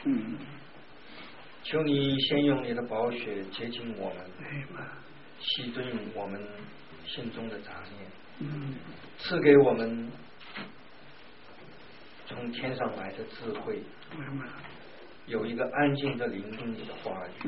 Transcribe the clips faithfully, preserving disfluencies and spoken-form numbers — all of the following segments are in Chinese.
嗯， 求你先用你的宝血洁净我们，洗净我们心中的杂念， 嗯， 赐给我们从天上来的智慧，有一个安静的聆听你的话语。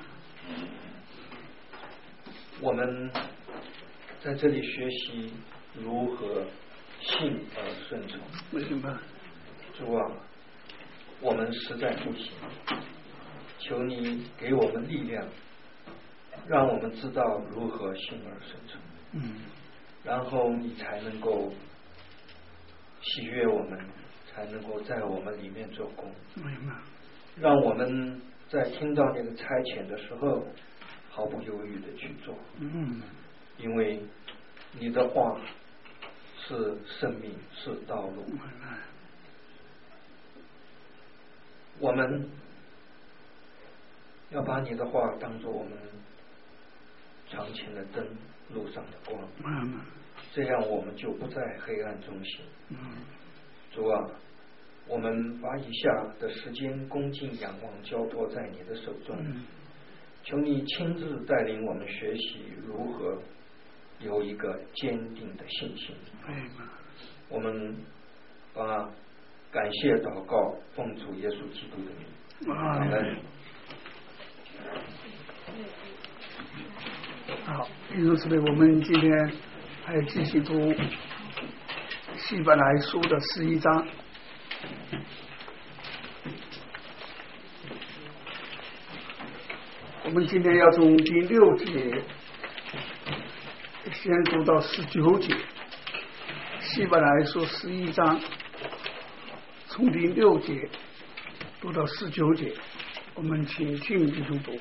我们在这里学习如何信而顺从。主啊，我们实在不行，求你给我们力量，让我们知道如何信而顺从。 嗯， 然后你才能够喜悦我们，才能够在我们里面做工。让我们在听到那个差遣的时候毫不犹豫的去做。 嗯， 因为你的话是生命，是道路。我们要把你的话当作我们长前的灯，路上的光。 嗯， 这样我们就不在黑暗中行。 嗯， 主啊，我们把以下的时间恭敬仰望交托在你的手中。 嗯， 求你亲自带领我们学习如何有一个坚定的信心。我们把感谢祷告奉主耶稣基督的名。阿门。 好，弟兄姊妹，我们今天还继续读希伯来书的十一章。我们今天要从第六节先读到十九节，希伯来书十一章从第六节读到十九节，我们请听弟兄读。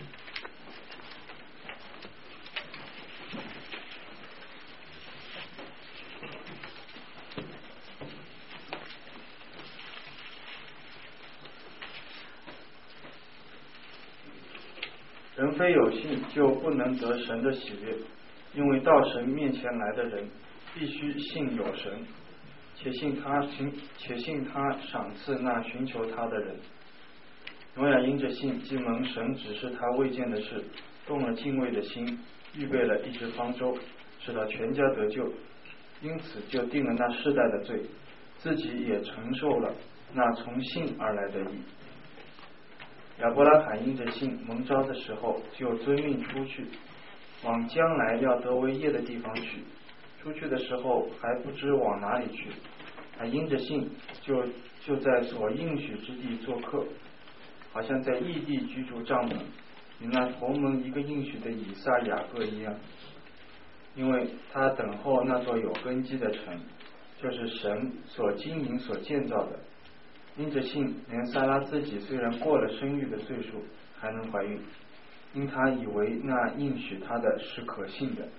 人非有信就不能得神的喜悦，因为到神面前来的人必须信有神，且信他且信他赏赐那寻求他的人。挪亚因着信，既蒙神指示他未见的事，动了敬畏的心，预备了一只方舟，使他全家得救，因此就定了那世代的罪，自己也承受了那从信而来的义。亚伯拉罕因着信蒙召的时候，就遵命出去，往将来要得为业的地方去。出去的时候还不知往哪里去，他因着信就就在所应许之地做客，好像在异地居住帐篷，与那同蒙一个应许的以撒、雅各一样。因为他等候那座有根基的城，就是神所经营所建造的。因着信，连撒拉自己虽然过了生育的岁数，还能怀孕，因他以为那应许他的是可信的。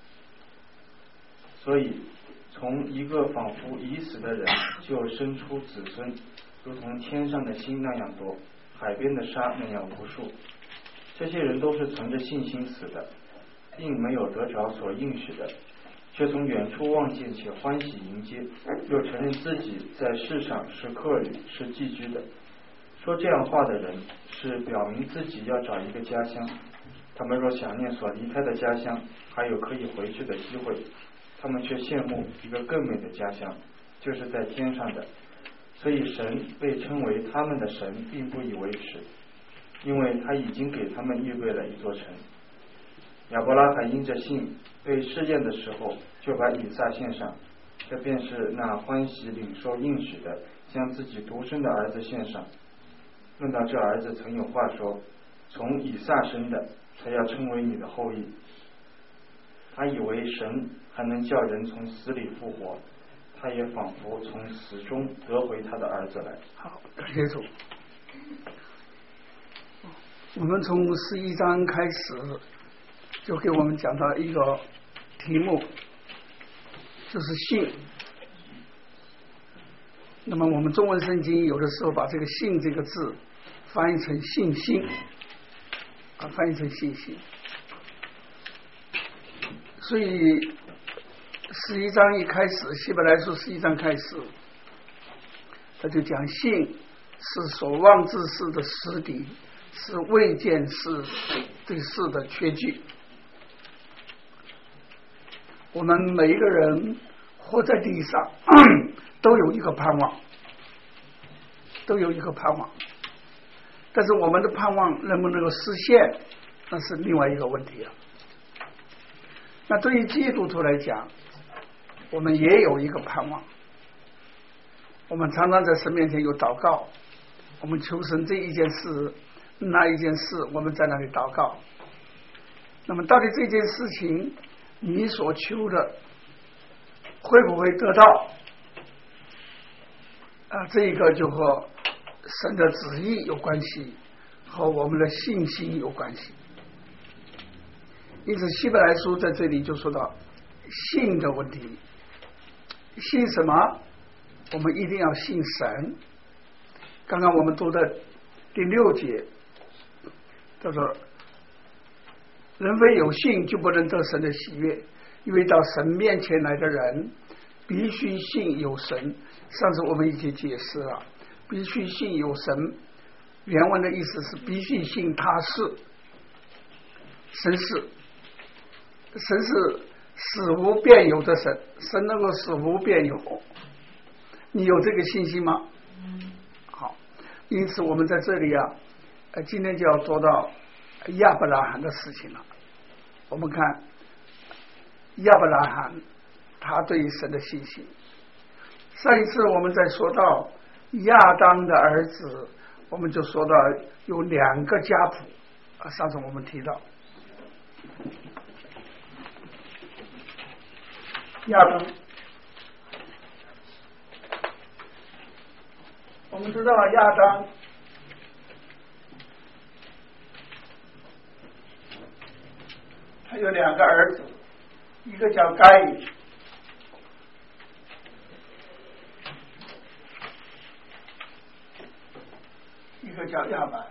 所以从一个仿佛已死的人就生出子孙，如同天上的星那样多，海边的沙那样无数。这些人都是存着信心死的，并没有得着所应许的，却从远处望见且欢喜迎接，又承认自己在世上是客旅，是寄居的。说这样话的人是表明自己要找一个家乡，他们若想念所离开的家乡，还有可以回去的机会，他们却羡慕一个更美的家乡，就是在天上的。所以神被称为他们的神，并不以为耻，因为他已经给他们预备了一座城。亚伯拉罕因着信被试验的时候，就把以撒献上，这便是那欢喜领受应许的，将自己独生的儿子献上。论到这儿子，曾有话说，从以撒生的才要称为你的后裔。他以为神还能叫人从死里复活，他也仿佛从死中得回他的儿子来。 好，感谢主。我们从十一章开始就给我们讲到一个题目，就是信。那么我们中文圣经有的时候把这个信这个字翻译成信心啊，翻译成信心。所以十一章一开始，希伯来书十一章开始他就讲信是所望之事的实底，是未见事对事的确据。我们每一个人活在地上都有一个盼望，都有一个盼望，但是我们的盼望能不能够实现，那是另外一个问题了。那对于基督徒来讲，我们也有一个盼望，我们常常在神面前有祷告，我们求神这一件事那一件事，我们在那里祷告。那么到底这件事情你所求的会不会得到啊？这一个就和神的旨意有关系，和我们的信心有关系。因此希伯来书在这里就说到信的问题，信什么？我们一定要信神。刚刚我们读的第六节叫做人非有信就不能得神的喜悦，因为到神面前来的人必须信有神。上次我们已经解释了，必须信有神原文的意思是必须信他是神是神是使无变有的神，神能够使无变有，你有这个信心吗？好，因此我们在这里啊，呃，今天就要做到亚伯拉罕的事情了。我们看亚伯拉罕他对于神的信心。上一次我们在说到亚当的儿子，我们就说到有两个家谱啊，上次我们提到亚当，我们知道亚当他有两个儿子，一个叫该隐，一个叫亚伯。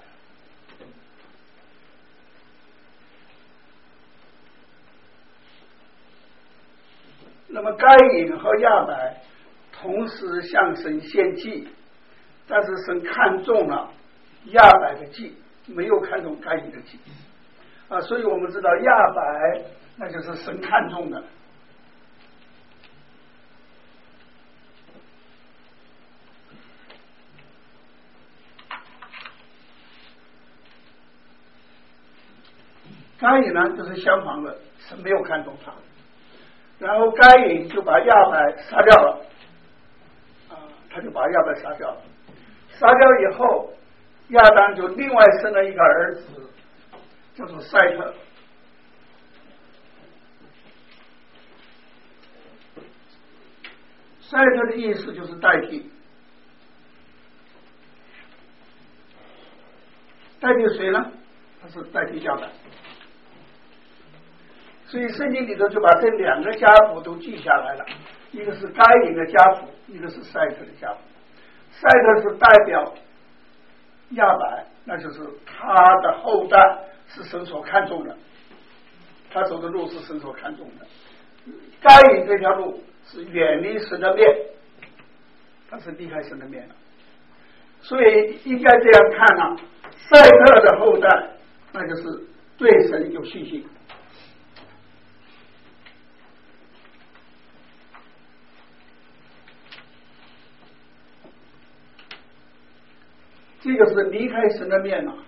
那么该隐和亚伯同时向神献祭，但是神看中了亚伯的祭，没有看中该隐的祭啊，所以我们知道亚伯那就是神看中的。该隐呢就是相反的，神没有看中他，然后该隐就把亚伯杀掉了啊，他就把亚伯杀掉了。杀掉以后，亚当就另外生了一个儿子，叫做赛特。赛特的意思就是代替，代替谁呢？他是代替亚伯。所以圣经里头就把这两个家谱都记下来了，一个是该隐的家谱，一个是赛特的家谱。赛特是代表亚伯，那就是他的后代是神所看重的，他走的路是神所看重的。该隐这条路是远离神的面，他是离开神的面了。所以应该这样看啊，赛特的后代那就是对神有信心。这个是离开神的面了。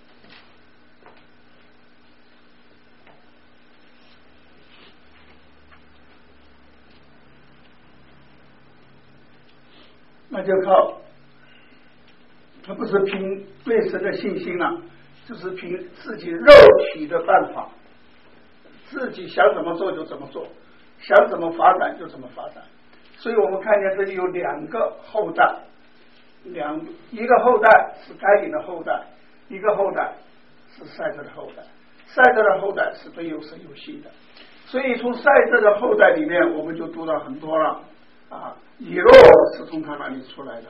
那就靠他不是凭对神的信心了，就是凭自己肉体的办法，自己想怎么做就怎么做，想怎么发展就怎么发展。所以我们看见这里有两个后代，两一个后代是该隐的后代，一个后代是赛特的后代。赛特的后代是对有神有信的，所以从赛特的后代里面，我们就读到很多了啊。以诺是从他那里出来的，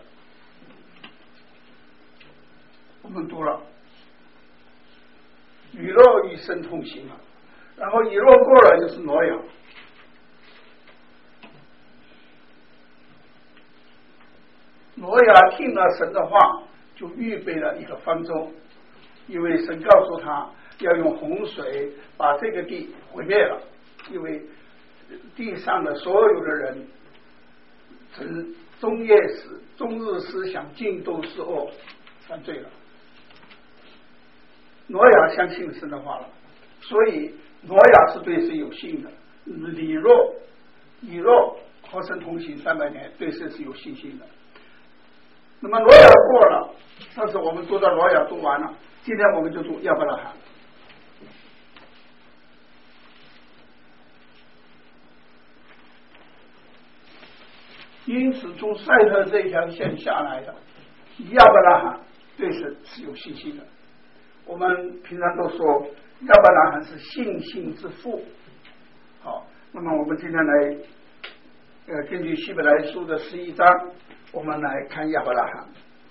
我们读了以诺与神同行了，然后以诺过了就是挪亚。挪亚听了神的话， 就预备了一个方舟，因为神告诉他要用洪水把这个地毁灭了，因为地上的所有的人从终夜思终日思想尽都是恶，犯罪了。挪亚相信神的话了，所以挪亚是对神有信的。以诺以诺和神同行三百年，对神是有信心的。那么挪亚过了，上次我们读到挪亚读完了，今天我们就读亚伯拉罕。因此从赛特这条线下来的亚伯拉罕对神是有信心的。我们平常都说亚伯拉罕是信心之父。好，那么我们今天来呃，根据希伯来书的十一章，我们来看亚伯拉罕。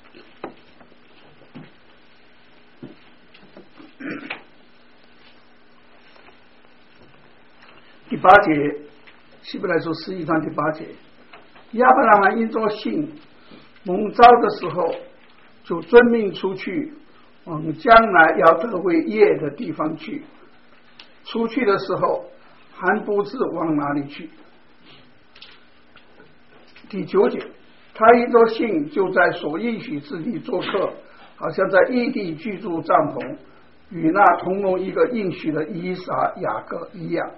第八节，希伯来书十一章第八节，亚伯拉罕因着信蒙召的时候，就遵命出去，往将来要得为业的地方去。出去的时候，还不知往哪里去。第九节，他因着信就在所应许之地做客，好像在异地居住帐篷，与那同笼一个应许的以撒雅各一样，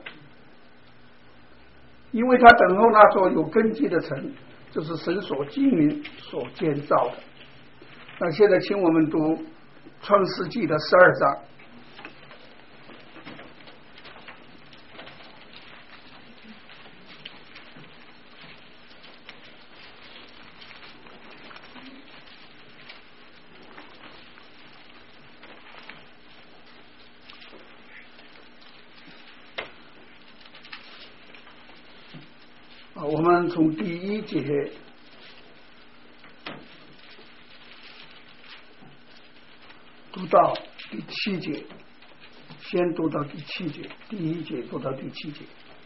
因为他等候那座有根基的城，就是神所经营所建造的。那现在请我们读创世纪的十二章。我们从第一节读到第七节，先读到第七节，第一节读到第七节。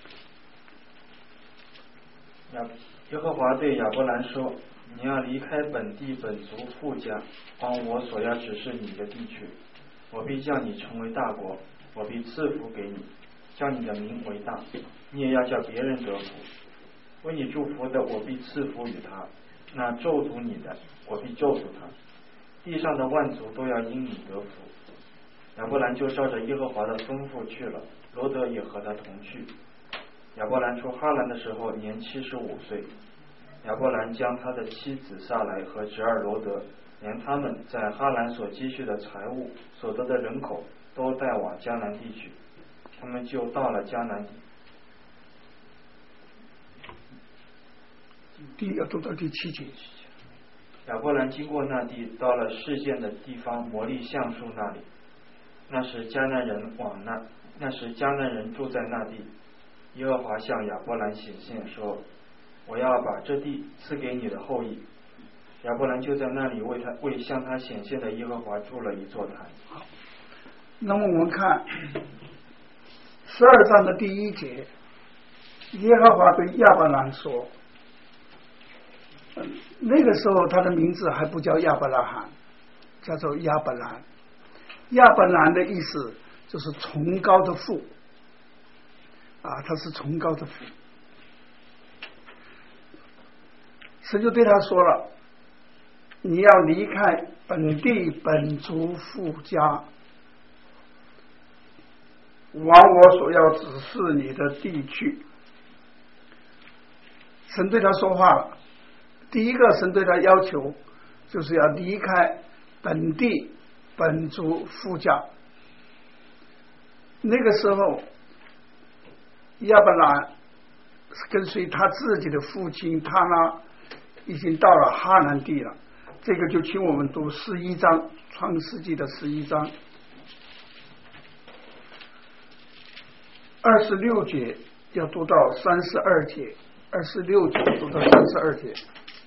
耶和华对亚伯兰说：“你要离开本地本族父家，往我所要指示你的地去。我必叫你成为大国，我必赐福给你，叫你的名为大，你也要叫别人得福。为你祝福的，我必赐福与他；那咒诅你的，我必咒诅他。地上的万族都要因你得福。”亚伯兰就照着耶和华的吩咐去了，罗德也和他同去。亚伯兰出哈兰的时候年七十五岁。亚伯兰将他的妻子撒来和侄儿罗德，连他们在哈兰所积蓄的财物、所得的人口，都带往迦南地去。他们就到了迦南地。 第要读到第七节。 亚伯兰经过那地，到了示剑的地方摩利橡树那里。那时迦南人往那，那时迦南人住在那地。耶和华向亚伯兰显现说：“我要把这地赐给你的后裔。”亚伯兰就在那里为他为向他显现的耶和华筑了一座坛。 好，那么我们看十二章的第一节，耶和华对亚伯兰说，那个时候他的名字还不叫亚伯拉罕，叫做亚伯兰。亚伯兰的意思就是崇高的父啊，他是崇高的父。神就对他说了，你要离开本地本族父家，往我所要指示你的地去。神对他说话了，第一个神对他要求就是要离开本地本族父家。那个时候亚伯兰跟随他自己的父亲他呢已经到了哈南地了。这个就请我们读十一章，创世纪的十一章二十六节要读到三十二节，二十六节读到三十二节。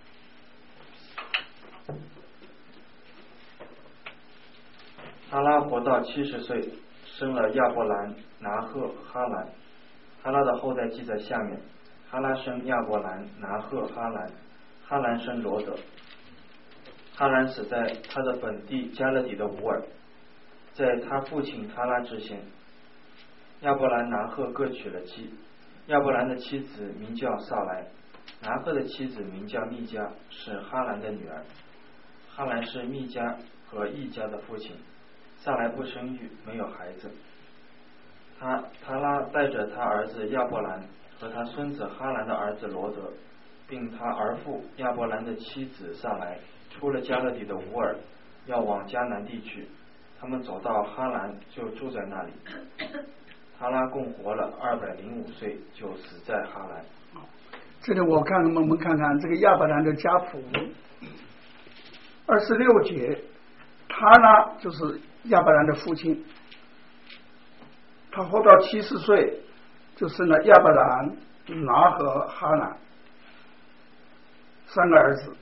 哈拉活到七十岁，生了亚伯兰、拿赫、哈兰。哈拉的后代记在下面：哈拉生亚伯兰、拿赫、哈兰，哈兰生罗德。 哈兰死在他的本地加勒底的乌尔，在他父亲他拉之前，亚伯兰拿赫各娶了妻。亚伯兰的妻子名叫萨莱，拿赫的妻子名叫密迦，是哈兰的女儿。哈兰是密迦和易家的父亲。萨莱不生育，没有孩子。他他拉带着他儿子亚伯兰和他孙子哈兰的儿子罗德，并他儿父亚伯兰的妻子萨莱，出了加勒底的乌尔，要往迦南地去。他们走到哈兰，就住在那里。哈拉共活了二百零五岁，就死在哈兰。 这里我看我们看看这个亚伯兰的家谱，二十六节，他呢就是亚伯兰的父亲，他活到七十岁，就生了亚伯兰、拿和哈兰三个儿子。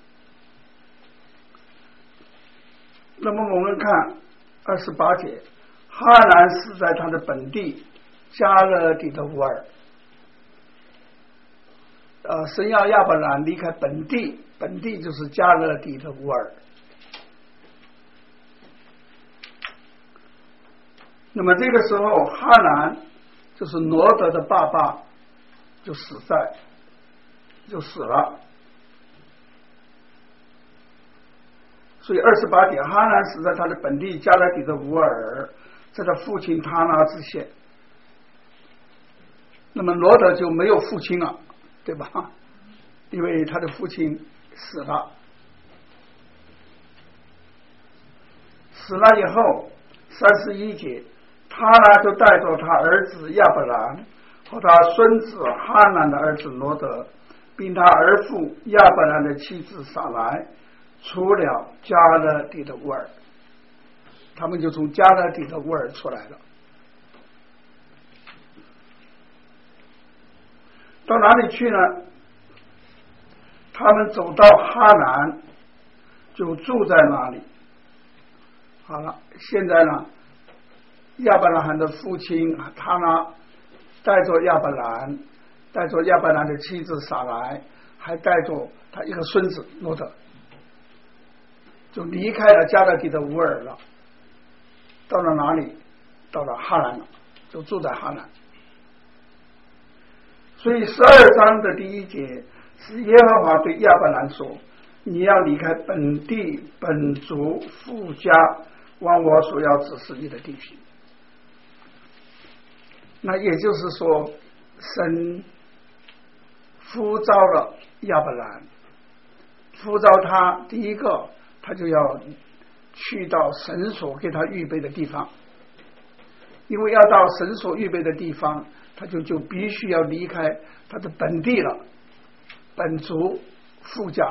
那么我们看二十八节，哈兰死在他的本地加勒底的乌尔。呃，神要亚伯兰离开本地，本地就是加勒底的乌尔。那么这个时候，哈兰就是罗德的爸爸，就死在，就死了。所以二十八节，哈兰死在他的本地加勒底的乌尔，在他父亲他拉之前。那么罗德就没有父亲了，对吧？因为他的父亲死了。死了以后，三十一节，他拉就带着他儿子亚伯兰和他孙子哈兰的儿子罗德，并他儿父亚伯兰的妻子撒来，出了加勒底的乌尔。他们就从加勒底的乌尔出来了。到哪里去呢？他们走到哈兰，就住在那里。好了，现在呢，亚伯拉罕的父亲他呢，带着亚伯兰，带着亚伯兰的妻子撒来，还带着他一个孙子罗德，就离开了加勒底的乌尔了。到了哪里？到了哈兰了，就住在哈兰。所以十二章的第一节是耶和华对亚伯兰说：“你要离开本地本族父家，往我所要指示你的地区。”那也就是说，神呼召了亚伯兰，呼召他，第一个他就要去到神所给他预备的地方，因为要到神所预备的地方，他就就必须要离开他的本地了，本族父家。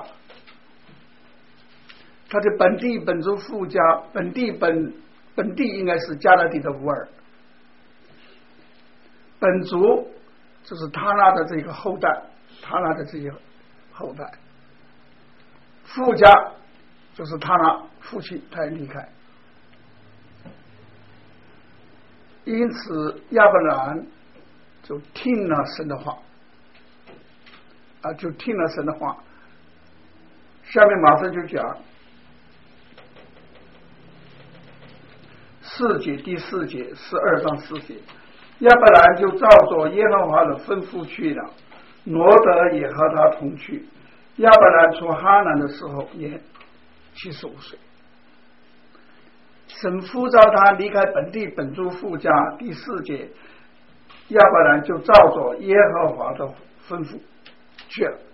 他的本地本族父家，本地本本地应该是加勒底的乌尔，本族就是他拉的这个后代，他拉的这些后代，父家就是他拉父亲，他也离开。因此亚伯兰就听了神的话啊，就听了神的话。下面马上就讲四节，第四节，十二章四节，亚伯兰就照着耶和华的吩咐去了，罗德也和他同去。亚伯兰出哈兰的时候也七十五岁。神呼召他离开本地本族父家。第四节，亚伯兰就照着耶和华的吩咐去了。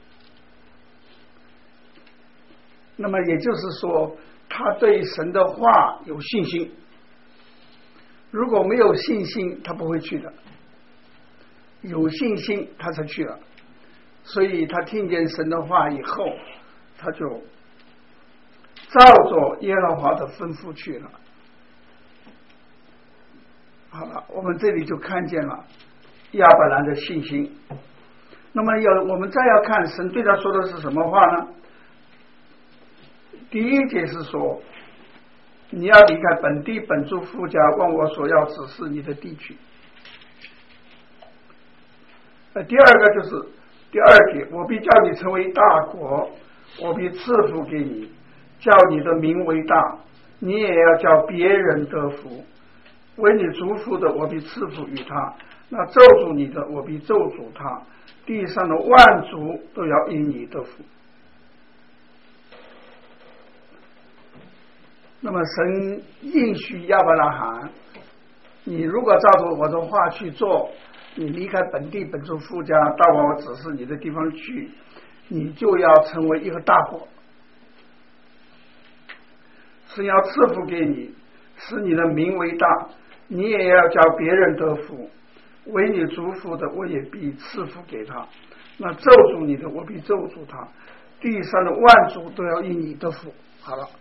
那么也就是说，他对神的话有信心。如果没有信心，他不会去的。有信心，他才去了。所以他听见神的话以后，他就照着耶和华的吩咐去了。好了，我们这里就看见了亚伯兰的信心。那么要我们再要看神对他说的是什么话呢？第一节是说，你要离开本地本族父家，往我所要指示你的地区。呃，第二个就是第二节，我必叫你成为大国，我必赐福给你， 叫你的名为大，你也要叫别人得福。为你祝福的，我必赐福于他；那咒诅你的，我必咒诅他。地上的万族都要因你得福。那么神应许亚伯拉罕，你如果照着我的话去做，你离开本地本族父家，到我指示你的地方去，你就要成为一个大国。神要赐福给你，使你的名为大，你也要叫别人得福。为你祝福的，我也必赐福给他；那咒诅你的，我必咒诅他。地上的万族都要因你得福。好了，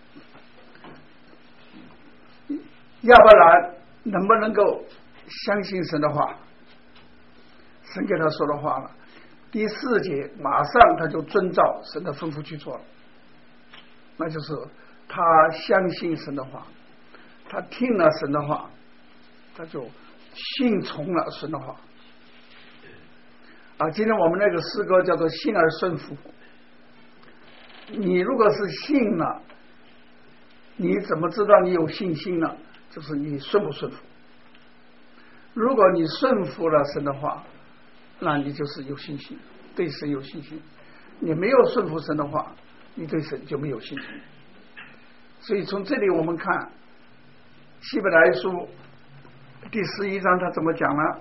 亚伯兰能不能够相信神的话？神给他说的话了。第四节马上他就遵照神的吩咐去做了，那就是他相信神的话，他听了神的话，他就信从了神的话。啊，今天我们那个诗歌叫做信而顺服。你如果是信了，你怎么知道你有信心呢？就是你顺不顺服。如果你顺服了神的话，那你就是有信心，对神有信心。你没有顺服神的话，你对神就没有信心。所以从这里我们看希伯来书第十一章他怎么讲呢？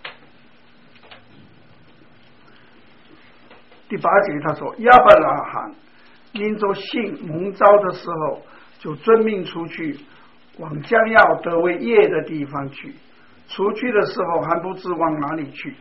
第八节他说，亚伯拉罕因着信蒙召的时候，就遵命出去，往将要得为业的地方去。出去的时候还不知往哪里去。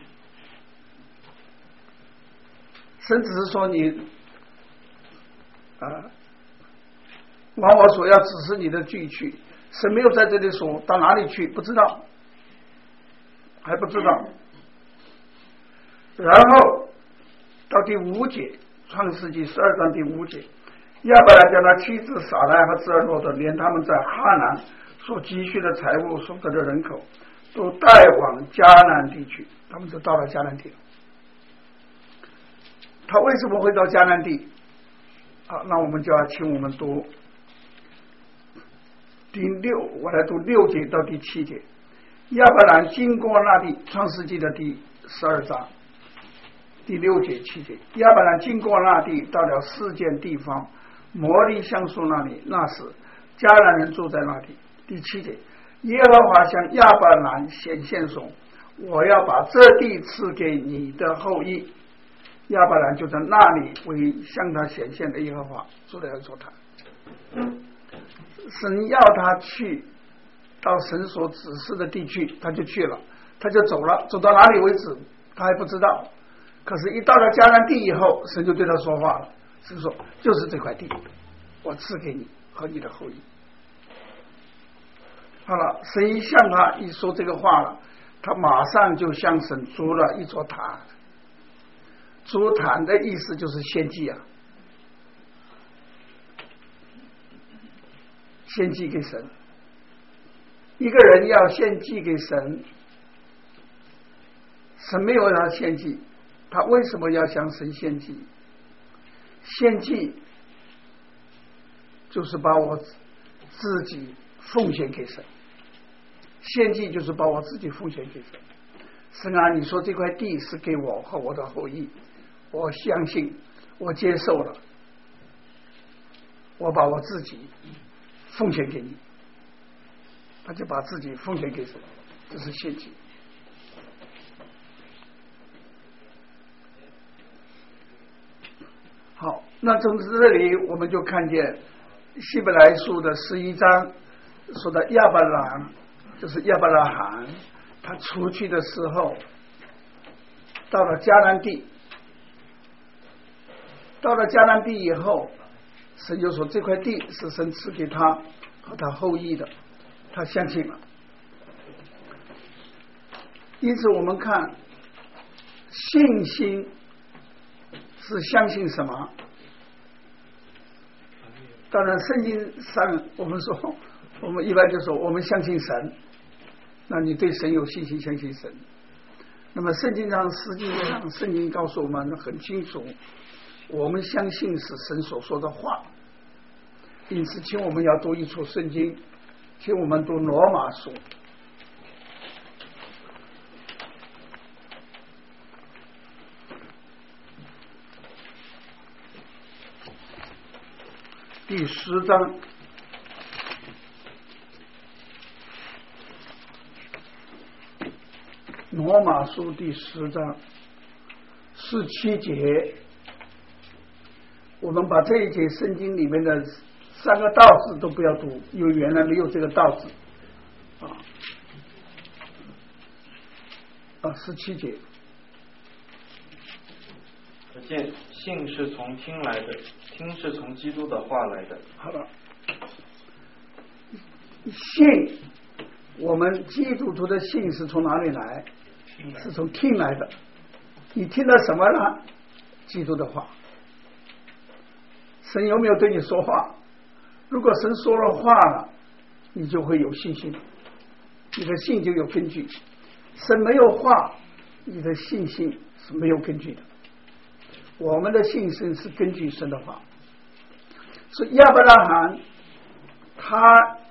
神只是说你啊，往我所要指示你的地去。神没有在这里说到哪里去，不知道，还不知道。然后到第五节，创世纪十二章第五节，亚伯兰将他妻子撒拉和侄儿罗德，连他们在哈南所积蓄的财物、所得的人口，都带往迦南地区。他们就到了迦南地了。他为什么会到迦南地？好，那我们就要请我们读第六，我来读六节到第七节。亚伯兰经过那地，创世纪的第十二章第六节七节。亚伯兰经过那地，到了四间地方，摩利橡树那里，那时迦南人住在那里。第七节，耶和华向亚伯兰显现说，我要把这地赐给你的后裔。亚伯兰就在那里为向他显现的耶和华做了一座坛。神要他去到神所指示的地区，他就去了，他就走了，走到哪里为止他还不知道。可是一到了迦南地以后，神就对他说话了，神说就是这块地，我赐给你和你的后裔。好了，神一向他一说这个话了，他马上就向神筑了一座坛。筑坛的意思就是献祭啊，献祭给神。一个人要献祭给神，神没有让他献祭，他为什么要向神献祭？献祭就是把我自己奉献给神，献祭就是把我自己奉献给神。神啊，你说这块地是给我和我的后裔，我相信，我接受了，我把我自己奉献给你。他就把自己奉献给神，这是献祭。好，那从这里我们就看见希伯来书的十一章说的亚伯兰，就是亚伯拉罕，他出去的时候到了迦南地，到了迦南地以后，神就说这块地是神赐给他和他后裔的，他相信了。因此我们看信心是相信什么？当然圣经上我们说，我们一般就说我们相信神，那你对神有信心，相信神。那么圣经上实际上圣经告诉我们很清楚，我们相信是神所说的话， 因此，请我们要读一处圣经，请我们读罗马书。第十章，罗马书第十章十七节，我们把这一节圣经里面的三个道字都不要读，因为原来没有这个道字啊啊，十七节。 可见信是从听来的，听是从基督的话来的。 好了，信，我们基督徒的信是从哪里来？是从听来的。你听了什么呢？基督的话。神有没有对你说话？如果神说了话了，你就会有信心，你的信就有根据。神没有话，你的信心是没有根据的。我们的信心是根据神的话。所以亚伯拉罕他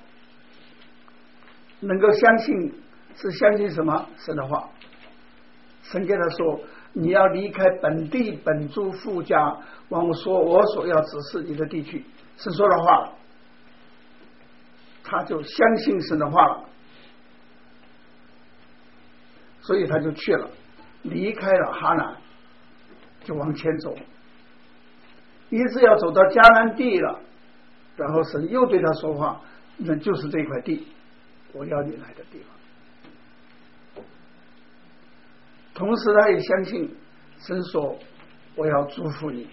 能够相信，是相信什么？神的话。神跟他说，你要离开本地本族父家，往我说我所要指示你的地区。神说的话了，他就相信神的话了，所以他就去了，离开了哈南，就往前走，一直要走到迦南地了，然后神又对他说话，那就是这块地，我要你来的地方。同时他也相信神说，我要祝福你，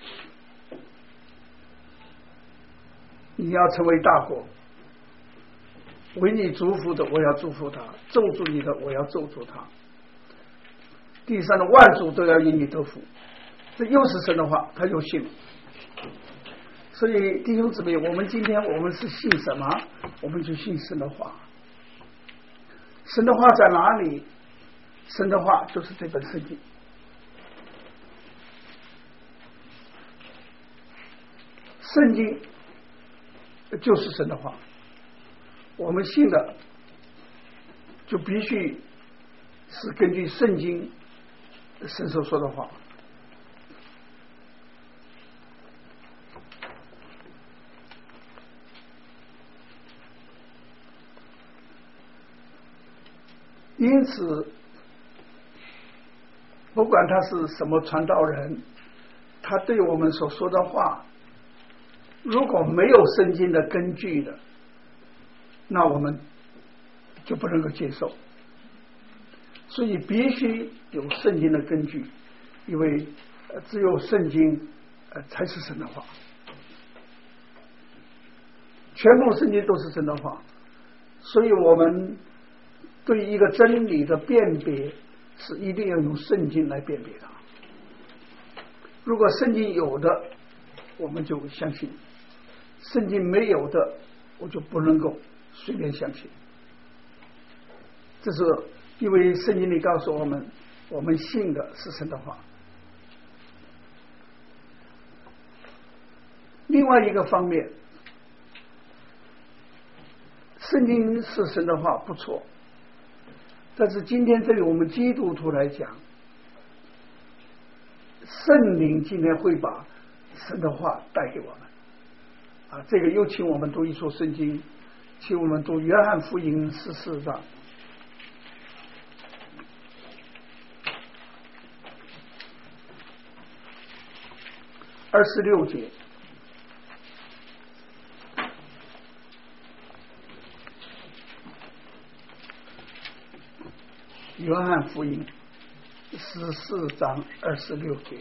你要成为大国，为你祝福的我要祝福他，咒诅你的我要咒诅他，地上的万族都要因你得福。这又是神的话，他就信了。所以弟兄姊妹，我们今天我们是信什么？我们就信神的话。神的话在哪里？神的话就是这本圣经。圣经就是神的话，我们信的就必须是根据圣经神所说的话。因此不管他是什么传道人，他对我们所说的话如果没有圣经的根据的，那我们就不能够接受。所以必须有圣经的根据，因为只有圣经才是神的话，全部圣经都是神的话。所以我们对一个真理的辨别是一定要用圣经来辨别它。如果圣经有的，我们就相信；圣经没有的，我就不能够随便相信。这是因为圣经里告诉我们，我们信的是神的话。另外一个方面，圣经是神的话不错，但是今天对于我们基督徒来讲，圣灵今天会把神的话带给我们啊，这个又请我们读一处圣经，请我们读约翰福音十四章二十六节。约翰福音十四章二十六节。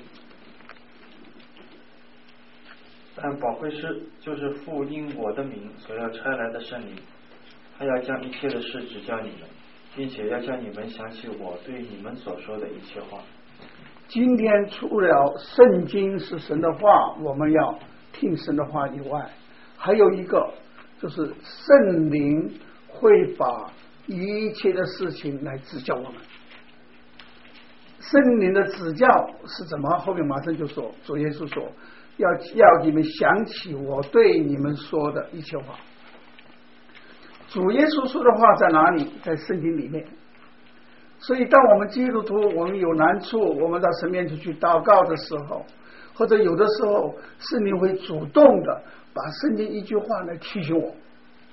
但保惠师就是父因我的名所要差来的圣灵，他要将一切的事指教你们，并且要叫你们想起我对你们所说的一切话。 今天除了圣经是神的话，我们要听神的话以外，还有一个就是圣灵会把一切的事情来指教我们。圣灵的指教是怎么？后面马上就说，主耶稣说， 要要你们想起我对你们说的一切话。主耶稣说的话在哪里？在圣经里面。所以当我们基督徒我们有难处，我们到神面前去祷告的时候，或者有的时候圣灵会主动的把圣经一句话来提醒我，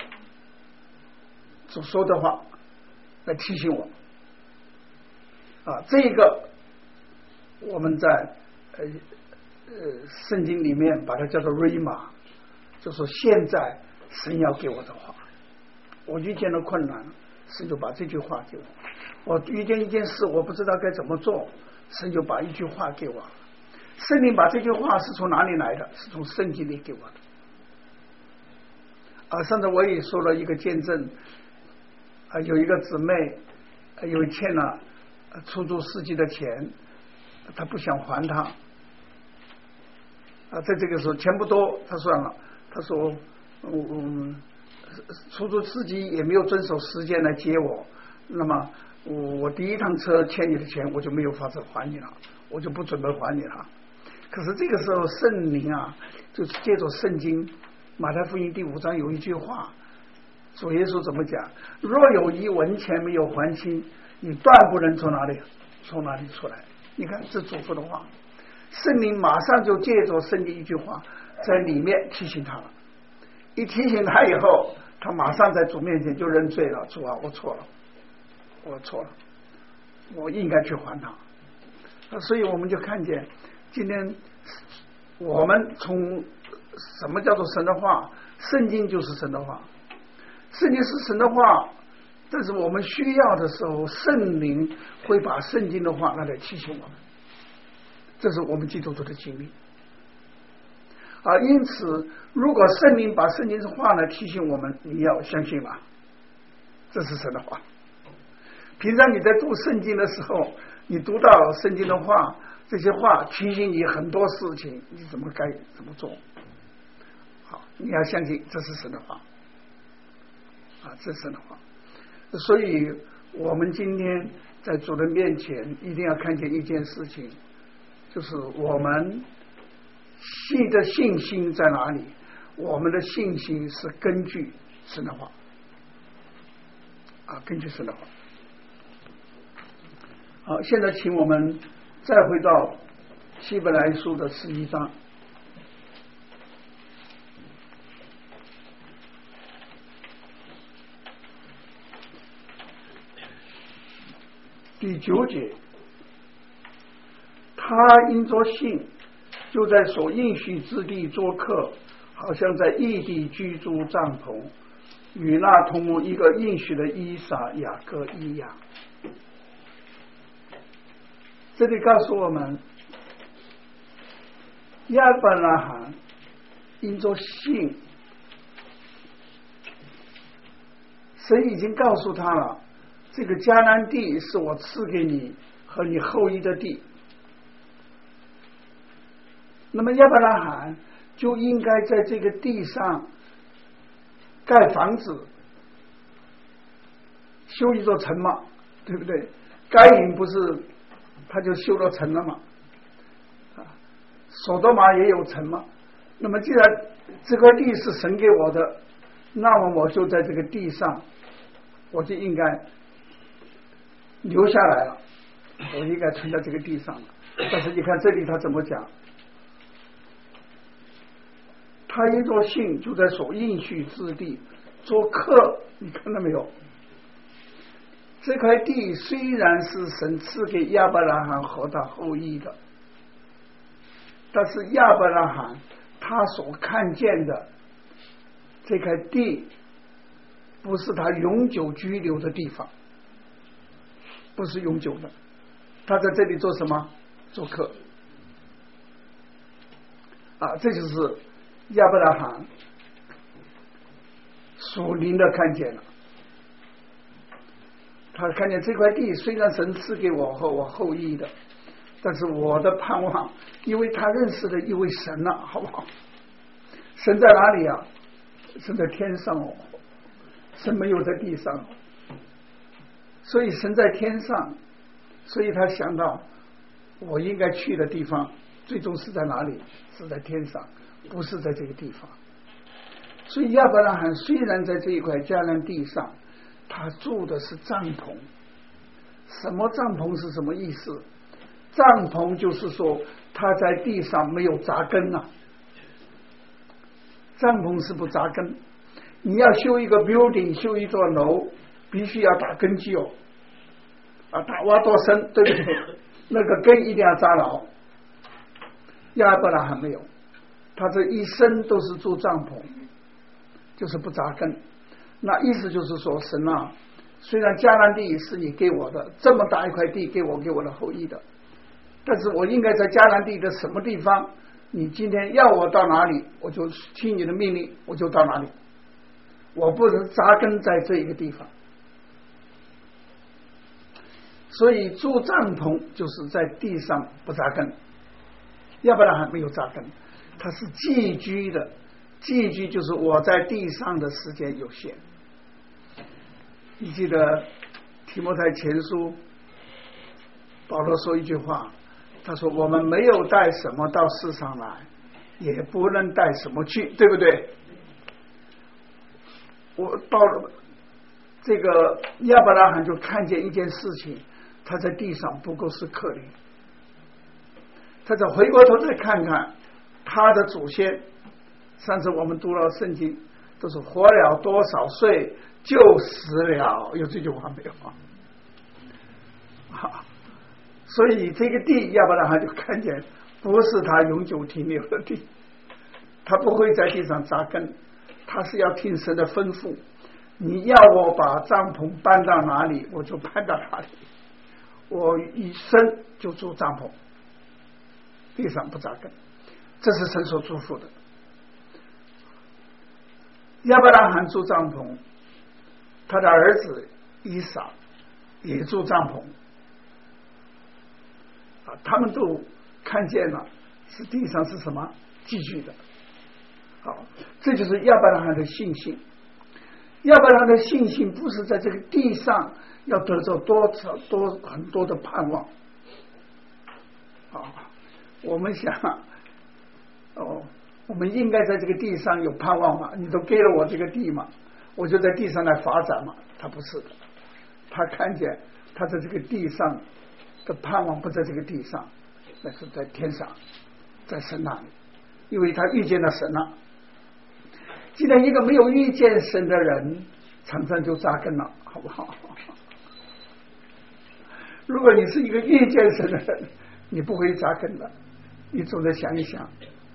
主说的话来提醒我啊，这个我们在呃呃圣经里面把它叫做瑞玛，就说现在神要给我的话，我遇见了困难，神就把这句话给我；我遇见一件事，我不知道该怎么做，神就把一句话给我。圣灵把这句话是从哪里来的？是从圣经里给我的。啊，上次我也说了一个见证，啊，有一个姊妹，啊、有欠了出租司机的钱，他不想还他，啊，在这个时候钱不多，他算了，他说，嗯，出租司机也没有遵守时间来接我，那么我我第一趟车欠你的钱，我就没有法子还你了，我就不准备还你了。可是这个时候圣灵啊，就是借着圣经马太福音第五章有一句话，主耶稣怎么讲？若有一文钱没有还清，你断不能从哪里从哪里出来。你看这嘱咐的话，圣灵马上就借着圣经一句话在里面提醒他了。一提醒他以后，他马上在主面前就认罪了。主啊，我错了，我错了，我应该去还他。所以我们就看见今天我们从什么叫做神的话？圣经就是神的话，圣经是神的话，但是我们需要的时候，圣灵会把圣经的话拿来提醒我们，这是我们基督徒的经历啊。因此，如果圣灵把圣经的话来提醒我们，你要相信吧，这是神的话。平常你在读圣经的时候，你读到圣经的话，这些话提醒你很多事情，你怎么该怎么做？好，你要相信这是神的话啊，这是神的话。所以我们今天在主的面前一定要看见一件事情，就是我们信的信心在哪里？我们的信心是根据神的话啊，根据神的话。好，现在请我们再回到希伯来书的十一章第九节，他因着信，就在所应许之地做客，好像在异地居住帐篷，与那同一个应许的以撒、雅各一样。这里告诉我们，亚伯拉罕因着信，神已经告诉他了，这个迦南地是我赐给你和你后裔的地。那么亚伯拉罕就应该在这个地上盖房子，修一座城嘛，对不对？该隐不是他就修了城了嘛，啊，所多玛也有城嘛。那么既然这块地是神给我的，那么我就在这个地上，我就应该留下来了，我应该存在这个地上了。但是你看这里他怎么讲？他因着信就在所应许之地做客，你看到没有？这块地虽然是神赐给亚伯拉罕和他后裔的，但是亚伯拉罕他所看见的这块地不是他永久居留的地方，不是永久的。他在这里做什么？做客啊！这就是亚伯拉罕属灵的看见了。他看见这块地虽然神赐给我和我后裔的，但是我的盼望，因为他认识了一位神了，好不好？神在哪里啊？神在天上哦，神没有在地上，所以神在天上，所以他想到我应该去的地方最终是在哪里？是在天上，不是在这个地方。所以亚伯拉罕虽然在这一块迦南地上，他住的是帐篷。什么帐篷是什么意思？帐篷就是说他在地上没有扎根啊。帐篷是不扎根，你要修一个 building， 修一座楼，必须要打根基哦，啊，打挖多深，对不对？那个根一定要扎牢。亚伯拉罕没有，他这一生都是住帐篷，就是不扎根。那意思就是说，神啊，虽然迦南地是你给我的，这么大一块地给我给我的后裔的，但是我应该在迦南地的什么地方？你今天要我到哪里，我就听你的命令，我就到哪里。我不能扎根在这一个地方。所以住帐篷就是在地上不扎根。亚伯拉罕没有扎根，他是寄居的。寄居就是我在地上的时间有限。你记得提摩太前书保罗说一句话，他说我们没有带什么到世上来，也不能带什么去，对不对？我到了这个亚伯拉罕就看见一件事情，他在地上不过是客旅，他再回过头再看看他的祖先。上次我们读了圣经，都是活了多少岁就死了，有这句话没有啊？所以这个地亚伯拉罕就看见不是他永久停留的地，他不会在地上扎根，他是要听神的吩咐，你要我把帐篷搬到哪里我就搬到哪里，我一生就住帐篷，地上不扎根，这是神所祝福的。亚伯拉罕住帐篷，他的儿子以撒也住帐篷啊，他们都看见了是地上是什么寄居的。好，这就是亚伯拉罕的信心。亚伯拉罕的信心不是在这个地上要得到多少多很多的盼望啊，我们想哦，我们应该在这个地上有盼望嘛？你都给了我这个地嘛，我就在地上来发展嘛？他不是的，他看见他在这个地上的盼望不在这个地上，那是在天上，在神那里，因为他遇见了神了。既然一个没有遇见神的人，常常就扎根了，好不好？如果你是一个遇见神的人，你不会扎根的，你总得想一想，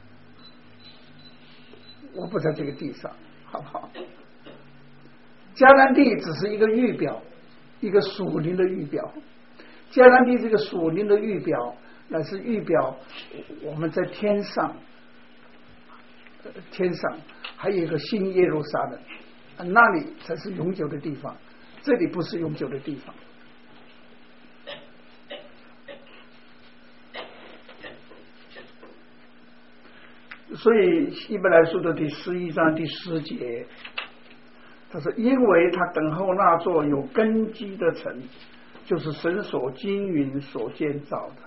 我不在这个地上，好不好？迦南地只是一个预表，一个属灵的预表。迦南地这个属灵的预表，乃是预表我们在天上，天上还有一个新耶路撒冷，那里才是永久的地方，这里不是永久的地方。所以希伯来书的第十一章第十节，他说因为他等候那座有根基的城，就是神所经营所建造的。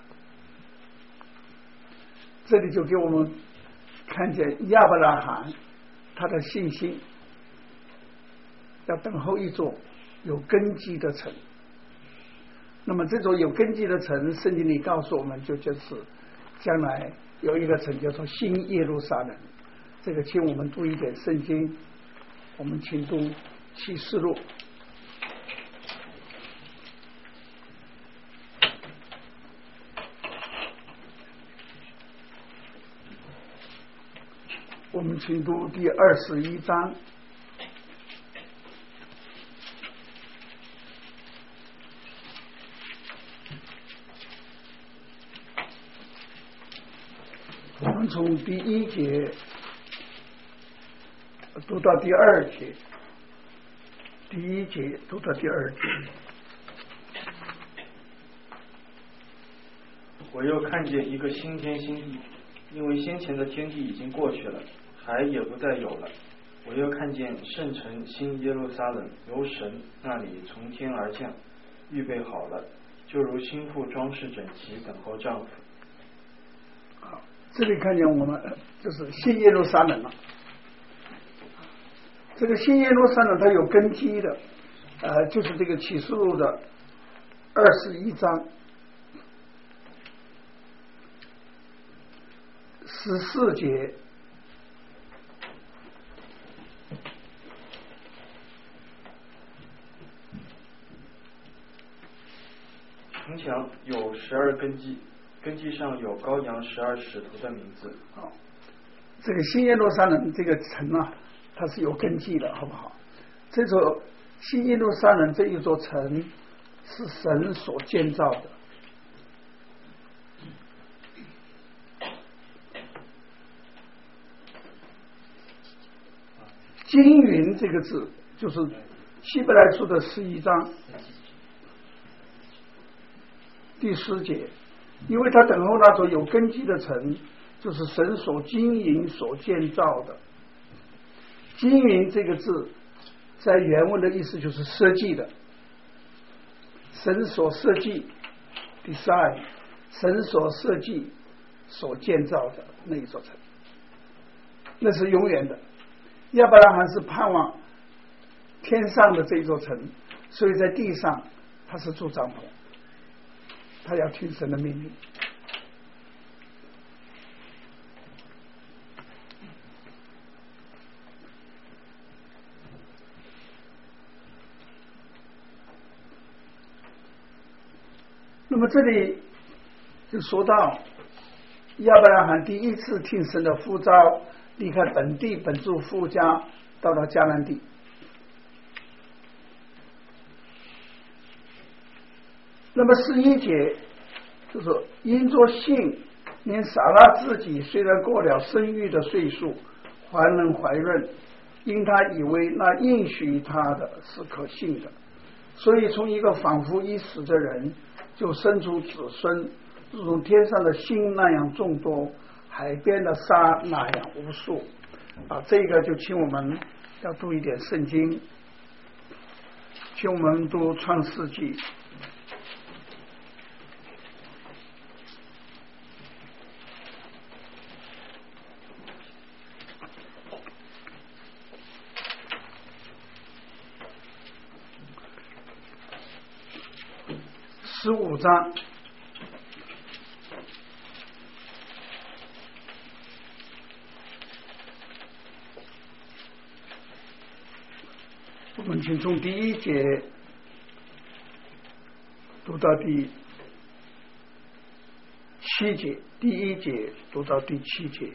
这里就给我们看见亚伯拉罕他的信心，要等候一座有根基的城。那么这座有根基的城，圣经里告诉我们，就就是将来有一个城叫做新耶路撒冷。这个请我们读一点圣经，我们请读启示录。我们请读第二十一章。我们从第一节读到第二节，第一节读到第二节。 我又看见一个新天新地，因为先前的天地已经过去了，海也不再有了。我又看见圣城新耶路撒冷由神那里从天而降，预备好了，就如新妇装饰整齐，等候丈夫。 好，这里看见我们就是新耶路撒冷了。这个新耶路撒冷它有根基的，呃，就是这个启示录的二十一章十四节。 城墙有十二根基，根基上有羔羊十二使徒的名字。 好，这个新耶路撒冷这个城啊，它是有根基的，好不好？这座新耶路撒冷这一座城是神所建造的。经云这个字就是希伯来书的十一章第十节，因为他等候那座有根基的城，就是神所经营所建造的。经营这个字在原文的意思就是设计的，神所设计 design， 神所设计所建造的那一座城，那是永远的。亚伯拉罕是盼望天上的这座城，所以在地上他是住帐篷，他要听神的命令。那么这里就说到亚伯拉罕第一次听神的呼召，离开本地本住父家，到了迦南地。那么十一节就是因着信，连撒拉自己虽然过了生育的岁数，还能怀孕，因他以为那应许他的是可信的，所以从一个仿佛已死的人就生出子孙，如同天上的星那样众多，海边的沙那样无数。啊，这个就请我们要读一点圣经，请我们读创世纪十五章我们请从第一节读到第七节，第一节读到第七节。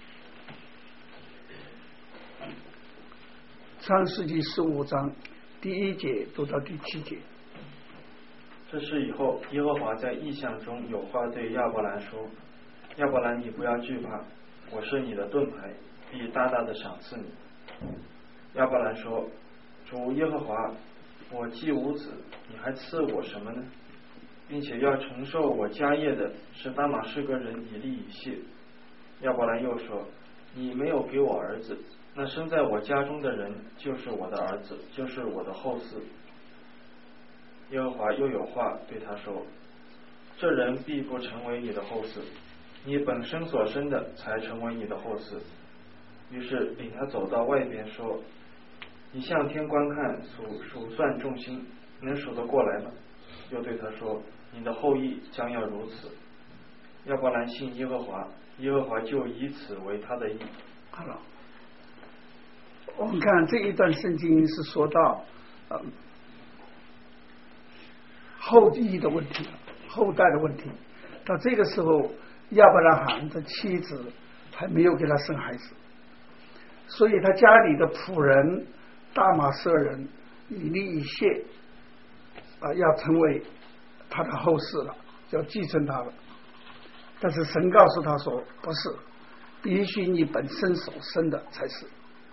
创世纪十五章第一节读到第七节。 这事以后，耶和华在异象中有话对亚伯兰说：亚伯兰，你不要惧怕，我是你的盾牌，必大大的赏赐你。亚伯兰说：主耶和华，我既无子，你还赐我什么呢？并且要承受我家业的是大马士革人以利以谢。亚伯兰又说：你没有给我儿子，那生在我家中的人就是我的儿子，就是我的后嗣。耶和华又有话对他说：这人必不成为你的后嗣，你本身所生的才成为你的后嗣。于是领他走到外边说：你向天观看，数数算众星，能数得过来吗？又对他说：你的后裔将要如此。亚伯兰信耶和华，耶和华就以此为他的义。 好了，我们看这一段圣经是说到呃后裔的问题，后代的问题。到这个时候，亚伯拉罕的妻子还没有给他生孩子，所以他家里的仆人大马色人以利以谢啊，要成为他的后嗣了，要继承他了。但是神告诉他说，不是，必须你本身所生的才是。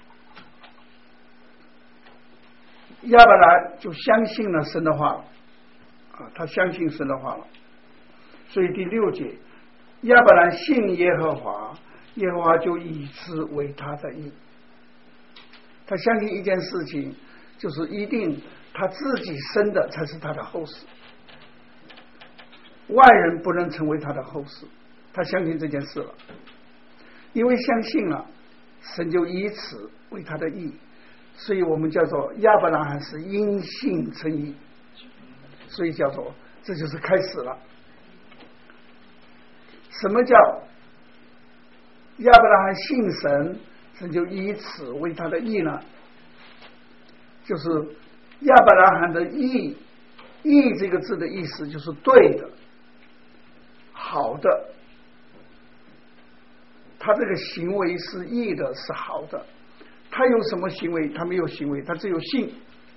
亚伯兰就相信了神的话了啊，他相信神的话了。所以第六节，亚伯兰信耶和华，耶和华就以之为他的义。他相信一件事情，就是一定他自己生的才是他的后嗣，外人不能成为他的后嗣。 他相信这件事了，因为相信了，神就以此为他的义，所以我们叫做亚伯拉罕是因信称义，所以叫做这就是开始了。什么叫亚伯拉罕信神，神就以此为他的义呢？就是亚伯拉罕的义，义这个字的意思就是对的、好的，他这个行为是义的，是好的。他有什么行为？他没有行为，他只有信。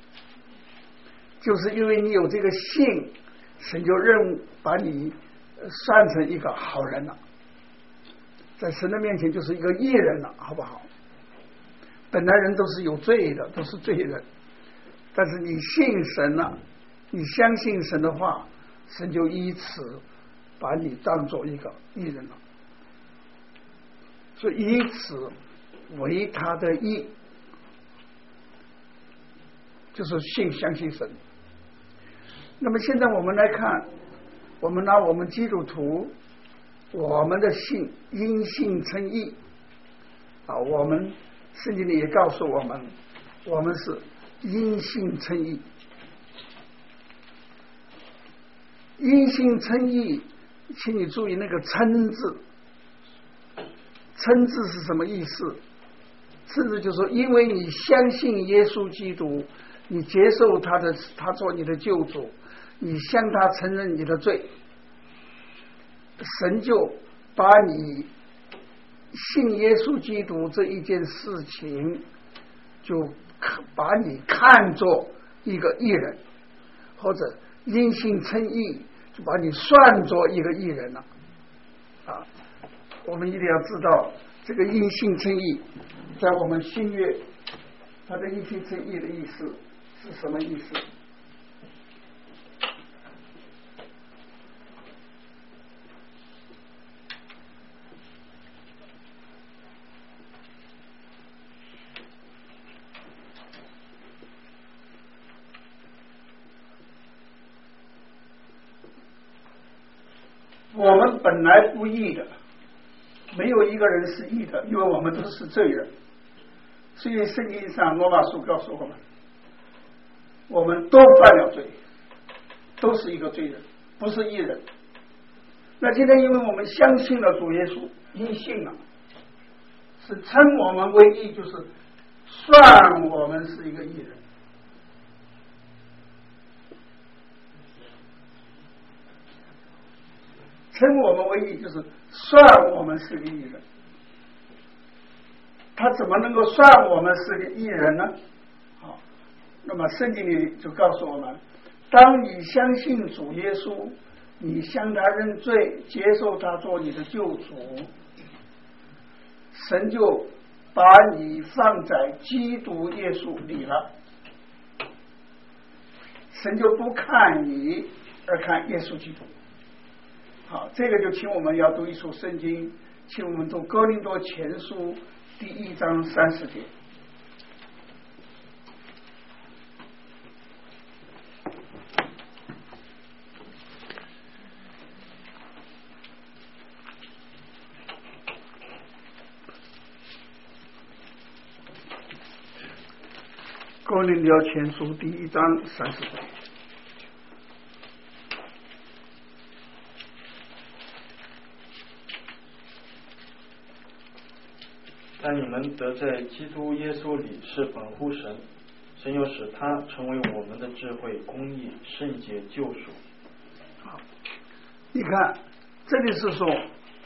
就是因为你有这个信，神就认把你算成一个好人了，在神的面前就是一个义人了，好不好？本来人都是有罪的，都是罪人，但是你信神了，你相信神的话，神就以此把你当做一个义人了，所以以此为他的义，就是信相信神。那么现在我们来看，我们拿我们基督徒我们的信因信称义啊，我们圣经里也告诉我们，我们是因信称义。因信称义，请你注意那个称字，称字是什么意思？称字就是说，因为你相信耶稣基督，你接受他的，他做你的救主，你向他承认你的罪，神就把你信耶稣基督这一件事情，就把你看作一个义人，或者因信称义，就把你算作一个义人了啊！我们一定要知道这个因信称义，在我们新约，它的因信称义的意思是什么意思？我们本来不义的，没有一个人是义的，因为我们都是罪人。所以圣经上罗马书告诉我们，我们都犯了罪，都是一个罪人，不是义人。那今天因为我们相信了主耶稣，因信了，是称我们为义，就是算我们是一个义人。称我们为义，就是算我们是个义人。他怎么能够算我们是个义人呢？好，那么圣经里就告诉我们，当你相信主耶稣，你向他认罪，接受他做你的救主，神就把你放在基督耶稣里了，神就不看你，而看耶稣基督。好，这个就请我们要读一处圣经，请我们读哥林多前书第一章三十节。哥林多前书第一章三十节。 但你们得在基督耶稣里是本乎神，神又使他成为我们的智慧、公义、圣洁、救赎。 好，你看这里是说，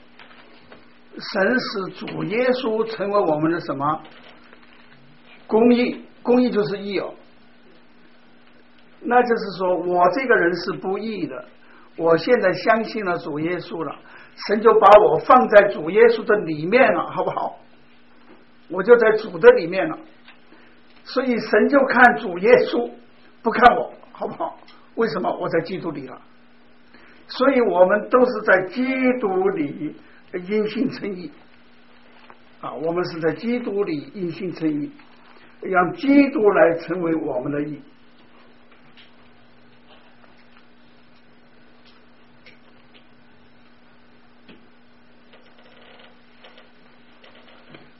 神使主耶稣成为我们的什么？公义，公义就是义哦。那就是说我这个人是不义的，我现在相信了主耶稣了，神就把我放在主耶稣的里面了，好不好？我就在主的里面了，所以神就看主耶稣，不看我，好不好？为什么？我在基督里了，所以我们都是在基督里因信称义啊，我们是在基督里因信称义，让基督来成为我们的义。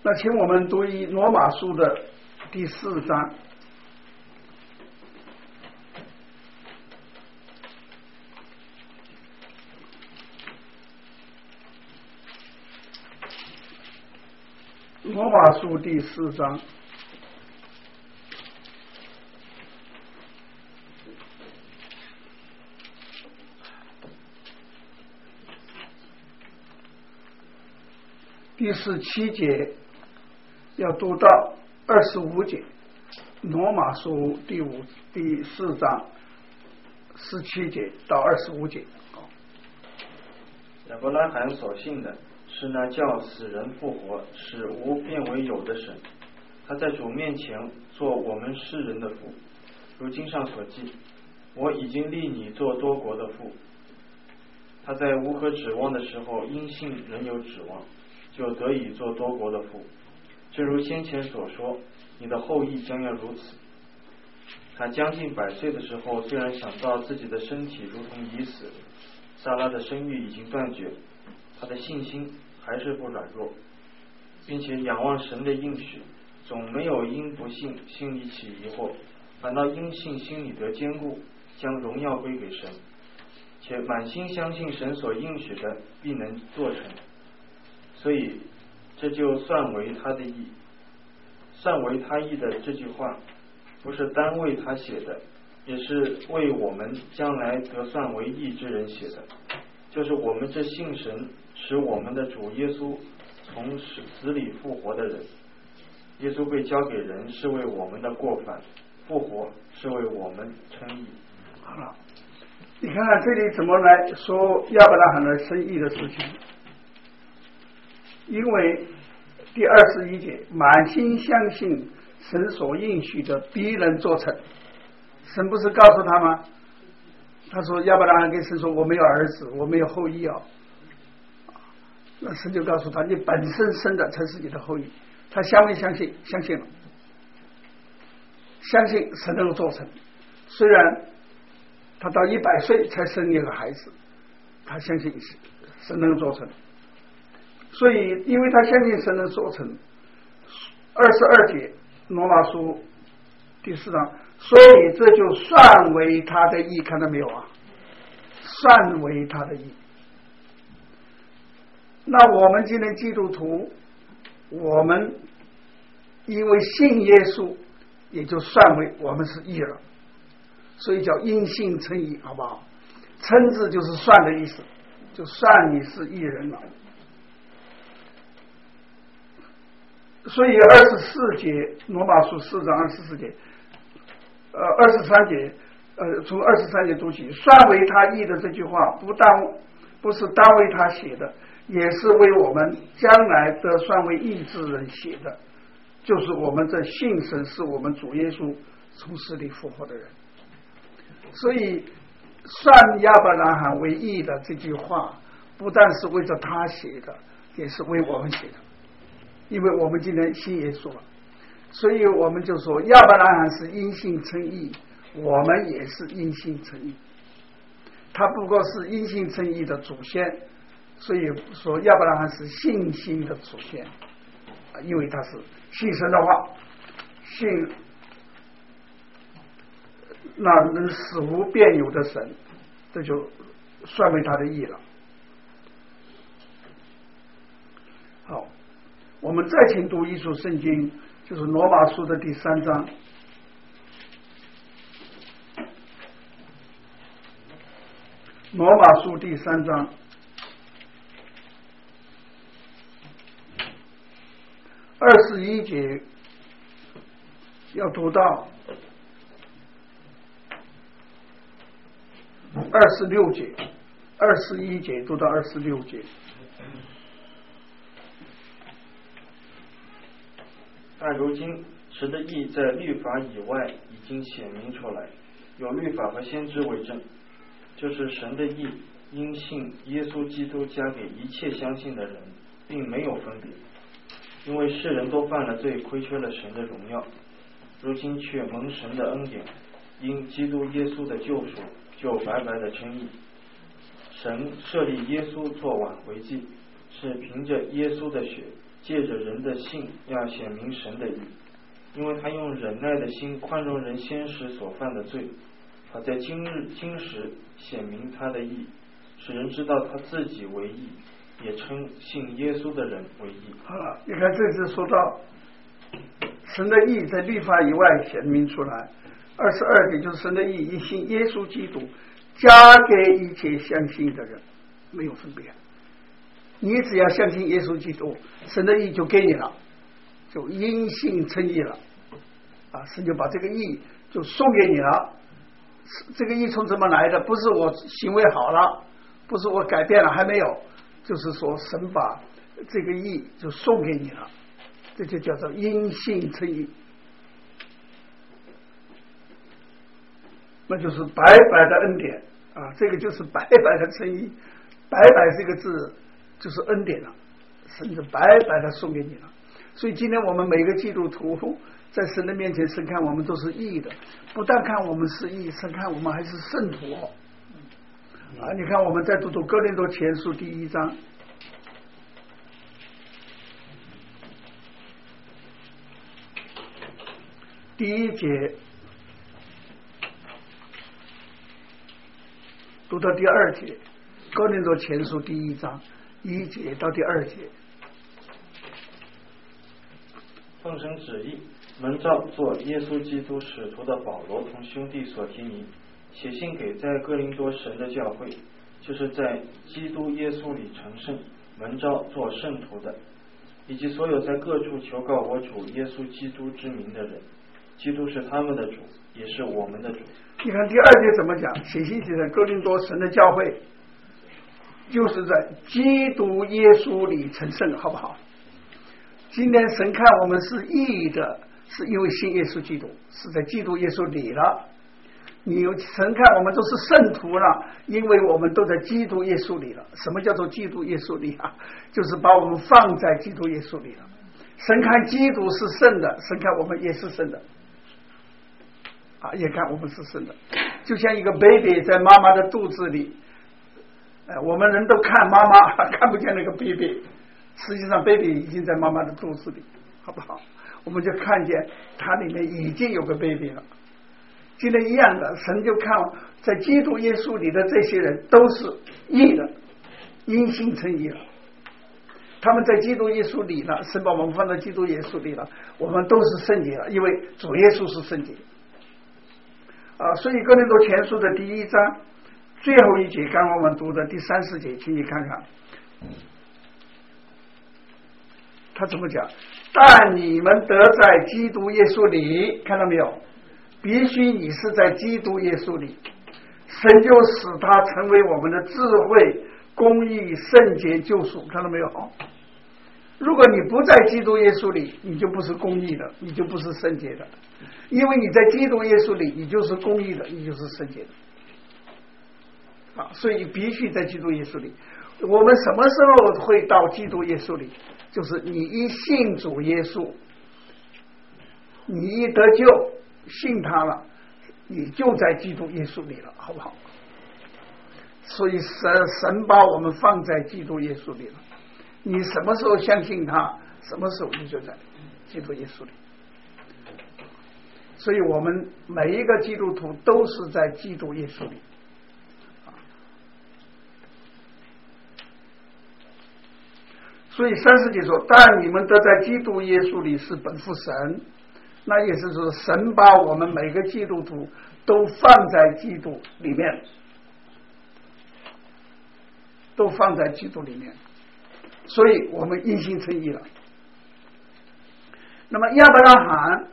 那请我们读以罗马书的第四章。罗马书第四章第十七节要读到二十五节，罗马书第五第四章十七节到二十五节。 亚伯拉罕所信的是那叫死人复活，使无变为有的神。他在主面前做我们世人的父。如经上所记，我已经立你做多国的父。他在无可指望的时候，因信仍有指望，就得以做多国的父。正如先前所说，你的后裔将要如此。他将近百岁的时候，虽然想到自己的身体如同已死，撒拉的生育已经断绝，他的信心还是不软弱，并且仰望神的应许，总没有因不信心里起疑惑，反倒因信心里得坚固，将荣耀归给神，且满心相信神所应许的必能做成。所以这就算为他的义。算为他义的这句话不是单为他写的，也是为我们将来得算为义之人写的，就是我们这信神使我们的主耶稣从死里复活的人。耶稣被交给人是为我们的过犯，复活是为我们称义。 好了，你看看这里怎么来说亚伯拉罕的生义的事情。因为第二十一节，满心相信神所应许的必能做成。神不是告诉他吗？他说亚伯拉罕跟神说，我没有儿子，我没有后裔啊。那神就告诉他，你本身生的才是你的后裔。他相没相信？相信了，相信神能够做成。虽然他到一百岁才生一个孩子，他相信神能够做成。所以因为他相信神能做成，二十二节罗马书第四章，所以这就算为他的义。看到没有啊？算为他的义。那我们今天基督徒，我们因为信耶稣，也就算为我们是义了，所以叫因信称义，好不好？称字就是算的意思，就算你是义人了。所以二十四节罗马书四章二十四节，呃二十三节，呃从二十三节读起，算为他义的这句话，不单不是单为他写的，也是为我们将来得算为义之人写的，就是我们这信神是我们主耶稣从死里复活的人。所以算亚伯拉罕为义的这句话，不但是为着他写的，也是为我们写的。因为我们今天信耶稣了，所以我们就说亚伯拉罕是因信称义，我们也是因信称义。他不过是因信称义的祖先，所以说亚伯拉罕是信心的祖先，因为他是信神的话，信那能使无变有的神，这就算为他的义了。好，我们再请读一处圣经，就是罗马书的第三章。罗马书第三章二十一节要读到二十六节，二十一节读到二十六节。 但如今神的义在律法以外已经显明出来，有律法和先知为证，就是神的义因信耶稣基督加给一切相信的人，并没有分别。因为世人都犯了罪，亏缺了神的荣耀，如今却蒙神的恩典，因基督耶稣的救赎，就白白的称义。神设立耶稣做挽回祭，是凭着耶稣的血借着人的信要显明神的义，因为他用忍耐的心宽容人先时所犯的罪，他在今日今时显明他的义，使人知道他自己为义，也称信耶稣的人为义。 好了，你看这次说到神的义在律法以外显明出来，二十二节就是神的义因信耶稣基督加给一切相信的人，没有分别。你只要相信耶稣基督，神的义就给你了，就因信称义了啊！神就把这个义就送给你了。这个义从怎么来的？不是我行为好了，不是我改变了，还没有，就是说神把这个义就送给你了，这就叫做因信称义。那就是白白的恩典啊！这个就是白白的称义，白白这个字就是恩典了，神就白白的送给你了。所以今天我们每个基督徒在神的面前，神看我们都是义的，不但看我们是义，神看我们还是圣徒啊！你看我们在读读哥林多前书第一章，第一节读到第二节，哥林多前书第一章一节到第二节。 奉神旨意，蒙召做耶稣基督使徒的保罗同兄弟所提尼，写信给在哥林多神的教会，就是在基督耶稣里成圣，蒙召做圣徒的，以及所有在各处求告我主耶稣基督之名的人。基督是他们的主，也是我们的主。 你看第二节怎么讲？写信给在哥林多神的教会，就是在基督耶稣里成圣，好不好？今天神看我们是义的，是因为信耶稣基督，是在基督耶稣里了。你神看我们都是圣徒了，因为我们都在基督耶稣里了。什么叫做基督耶稣里啊？就是把我们放在基督耶稣里了。神看基督是圣的，神看我们也是圣的啊，也看我们是圣的。就像一个 baby 在妈妈的肚子里，呃、我们人都看妈妈，看不见那个 baby， 实际上 baby 已经在妈妈的肚子里，好不好？我们就看见它里面已经有个 baby 了。今天一样的，神就看在基督耶稣里的这些人都是义的，因信称义了。他们在基督耶稣里了，神把我们放在基督耶稣里了，我们都是圣洁了，因为主耶稣是圣洁啊。所以哥林多前书的第一章最后一节，刚刚我们读的第三四节，请你看看他怎么讲。但你们得在基督耶稣里，看到没有？必须你是在基督耶稣里，神就使他成为我们的智慧、公义、圣洁、救赎，看到没有？如果你不在基督耶稣里，你就不是公义的，你就不是圣洁的。因为你在基督耶稣里，你就是公义的，你就是圣洁的啊！所以必须在基督耶稣里。我们什么时候会到基督耶稣里？就是你一信主耶稣，你一得救，信他了，你就在基督耶稣里了，好不好？所以神神把我们放在基督耶稣里了。你什么时候相信他，什么时候你就在基督耶稣里。所以我们每一个基督徒都是在基督耶稣里。所以三十节说，但你们得在基督耶稣里是本乎神，那也是说神把我们每个基督徒都放在基督里面，都放在基督里面，所以我们因信称义了。那么亚伯拉罕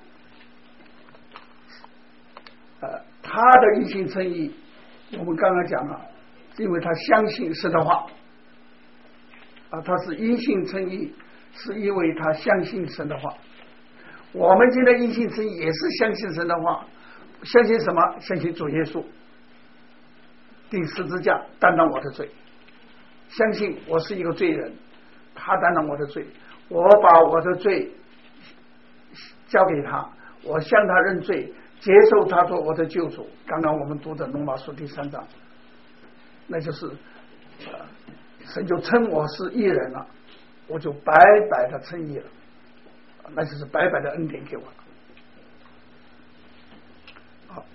呃，他的因信称义我们刚刚讲了，因为他相信神的话啊，他是因信称义，是因为他相信神的话。我们今天因信称义也是相信神的话，相信什么？相信主耶稣钉十字架担当我的罪，相信我是一个罪人，他担当我的罪，我把我的罪交给他，我向他认罪，接受他做我的救主。刚刚我们读的罗马书第三章，那就是、呃、神就称我是义人了我就白白的称义了，那就是白白的恩典给我了。好，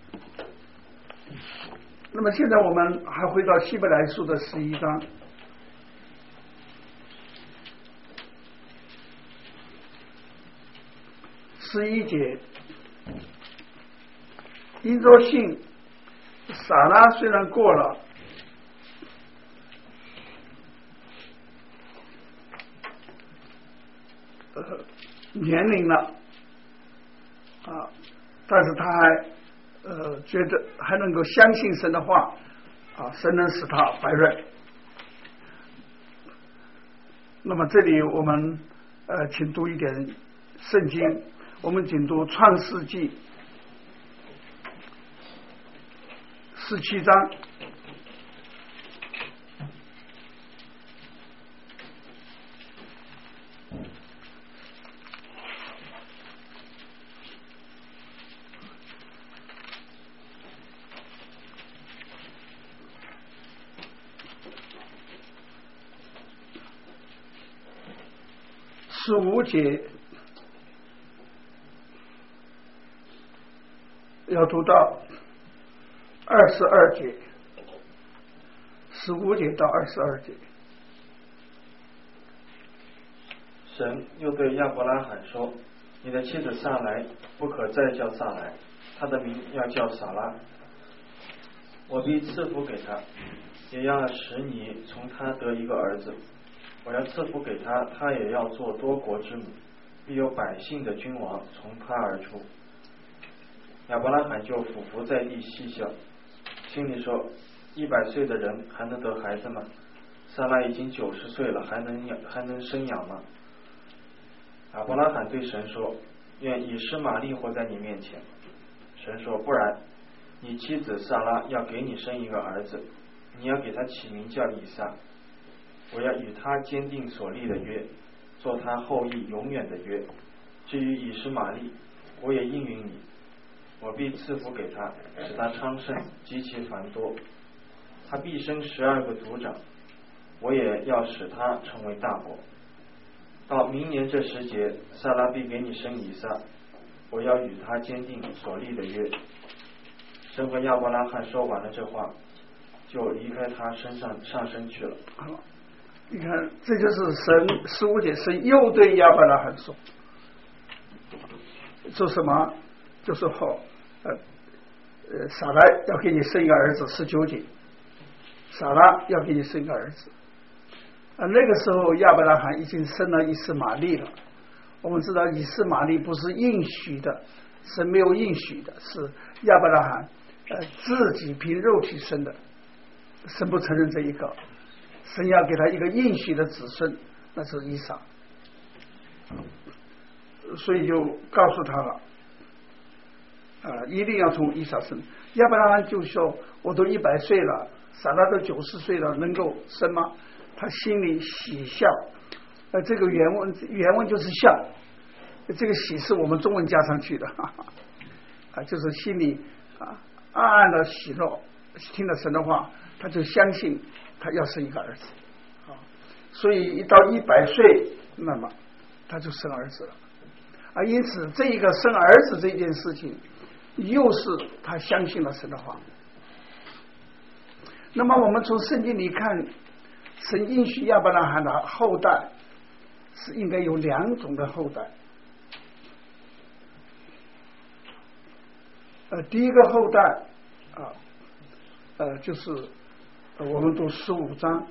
那么现在我们还回到希伯来书的十一章。十一节，因着信，撒拉虽然过了呃年龄了啊，但是他还呃觉得还能够相信神的话啊，神能使他怀孕。那么这里我们呃请读一点圣经。我们仅读创世纪十七章，十五节。要读到二十二节，十五节到二十二节。 神又对亚伯拉罕说：“你的妻子撒来不可再叫撒来，她的名要叫撒拉。我必赐福给她，也要使你从她得一个儿子。我要赐福给她，她也要做多国之母，必有百姓的君王从她而出。”亚伯拉罕就俯伏在地嬉笑，心里说：一百岁的人还能得孩子吗？撒拉已经九十岁了，还能养还能生养吗？亚伯拉罕对神说：愿以实玛利活在你面前。神说：不然，你妻子撒拉要给你生一个儿子，你要给他起名叫以撒。我要与他坚定所立的约，做他后裔永远的约。至于以实玛利，我也应允你，我必赐福给他，使他昌盛，极其繁多。他必生十二个族长，我也要使他成为大国。到明年这时节，撒拉必给你生以撒，我要与他坚定所立的约。神和亚伯拉罕说完了这话，就离开他身上上身去了。 你看，这就是神十五节，神又对亚伯拉罕说，说什么？就是后呃呃，撒拉要给你生一个儿子，十九节，撒拉要给你生一个儿子。啊，那个时候亚伯拉罕已经生了以实玛利了。我们知道以实玛利不是应许的，神没有应许的，是亚伯拉罕呃自己凭肉体生的，神不承认这一个，神要给他一个应许的子孙，那是以撒，所以就告诉他了，啊、呃，一定要从以撒生。亚伯拉罕就说：“我都一百岁了，撒拉都九十岁了，能够生吗？”他心里喜笑，呃，这个原文原文就是笑，这个喜是我们中文加上去的，哈哈啊，就是心里啊暗暗的喜乐，听了神的话，他就相信他要生一个儿子，啊，所以一到一百岁，那么他就生儿子了，啊，因此这一个生儿子这件事情，又是他相信了神的话。那么我们从圣经里看，神应许亚伯拉罕的后代是应该有两种的后代，呃，第一个后代啊，呃，就是呃我们读十五章，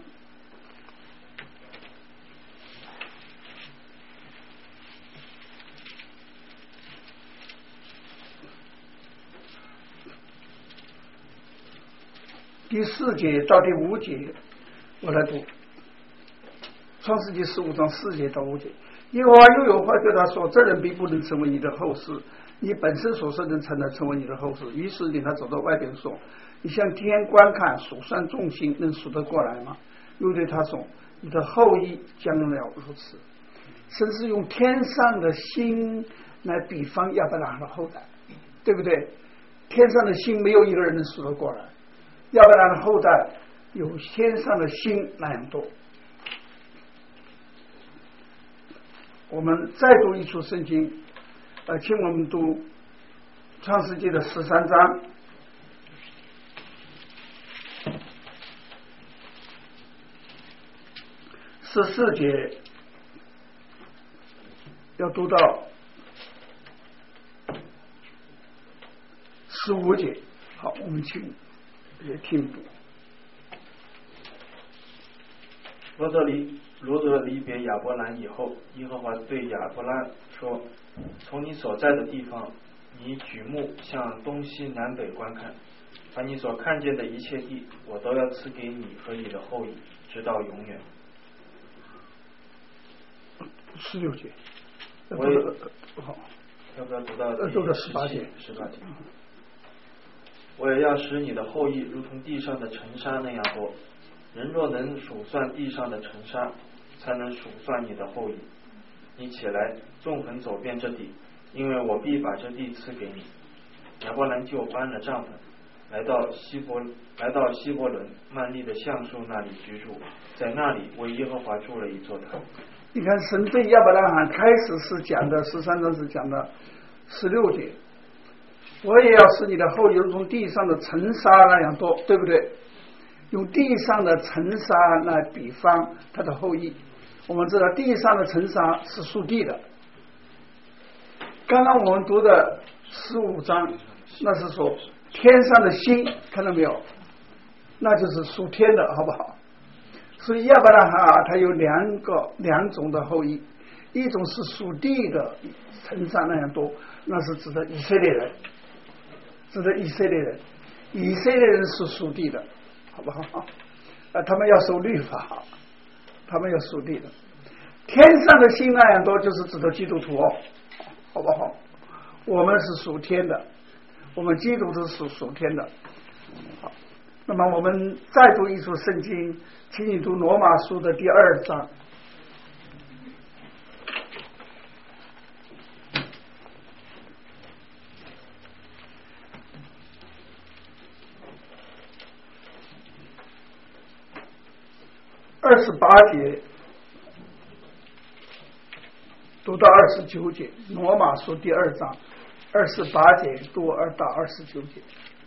第四节到第五节。我来读创世纪十五章四节到五节。耶和华又有话对他说：这人必不能成为你的后世，你本身所生的才能成为你的后世。于是领他走到外边说：你向天观看，数算众星，能数得过来吗？又对他说：你的后裔将了如此。神是用天上的星来比方亚伯拉罕的后代，对不对？天上的星没有一个人能数得过来，亚伯拉罕的后代有天上的星那样多。 我们再读一处圣经，呃，请我们读创世纪的十三章十四节，要读到十五节。好，我们请也听读。 罗德离罗德离别亚伯兰以后，耶和华对亚伯兰说：从你所在的地方，你举目向东西南北观看，把你所看见的一切地，我都要赐给你和你的后裔，直到永远。 十六节， 我也好， 要不要读到读到十八节？ 十八节。我也要使你的后裔如同地上的尘沙那样多。人若能数算地上的尘沙，才能数算你的后裔。你起来，纵横走遍这地，因为我必把这地赐给你。亚伯兰就搬了帐篷，来到希伯来到希伯伦曼利的橡树那里居住，在那里为耶和华筑了一座坛。 你看，神对亚伯拉罕开始是讲的十三章是讲的十六节，我也要使你的后裔如同地上的尘沙那样多，对不对？用地上的尘沙来比方他的后裔。我们知道地上的尘沙是属地的，刚刚我们读的十五章那是说天上的星，看到没有？那就是属天的，好不好？所以亚伯拉罕啊，他有两个两种的后裔，一种是属地的尘沙那样多，那是指的以色列人，指的以色列人，以色列人是属地的，好不好？啊，他们要守律法，他们要属地的。天上的星那样多，就是指的基督徒哦，好不好？我们是属天的，我们基督徒是属属天的。好，那么我们再读一处圣经，请你读罗马书的第二章。二十八节读到二十九节，罗马书第二章二十八节读二到二十九节。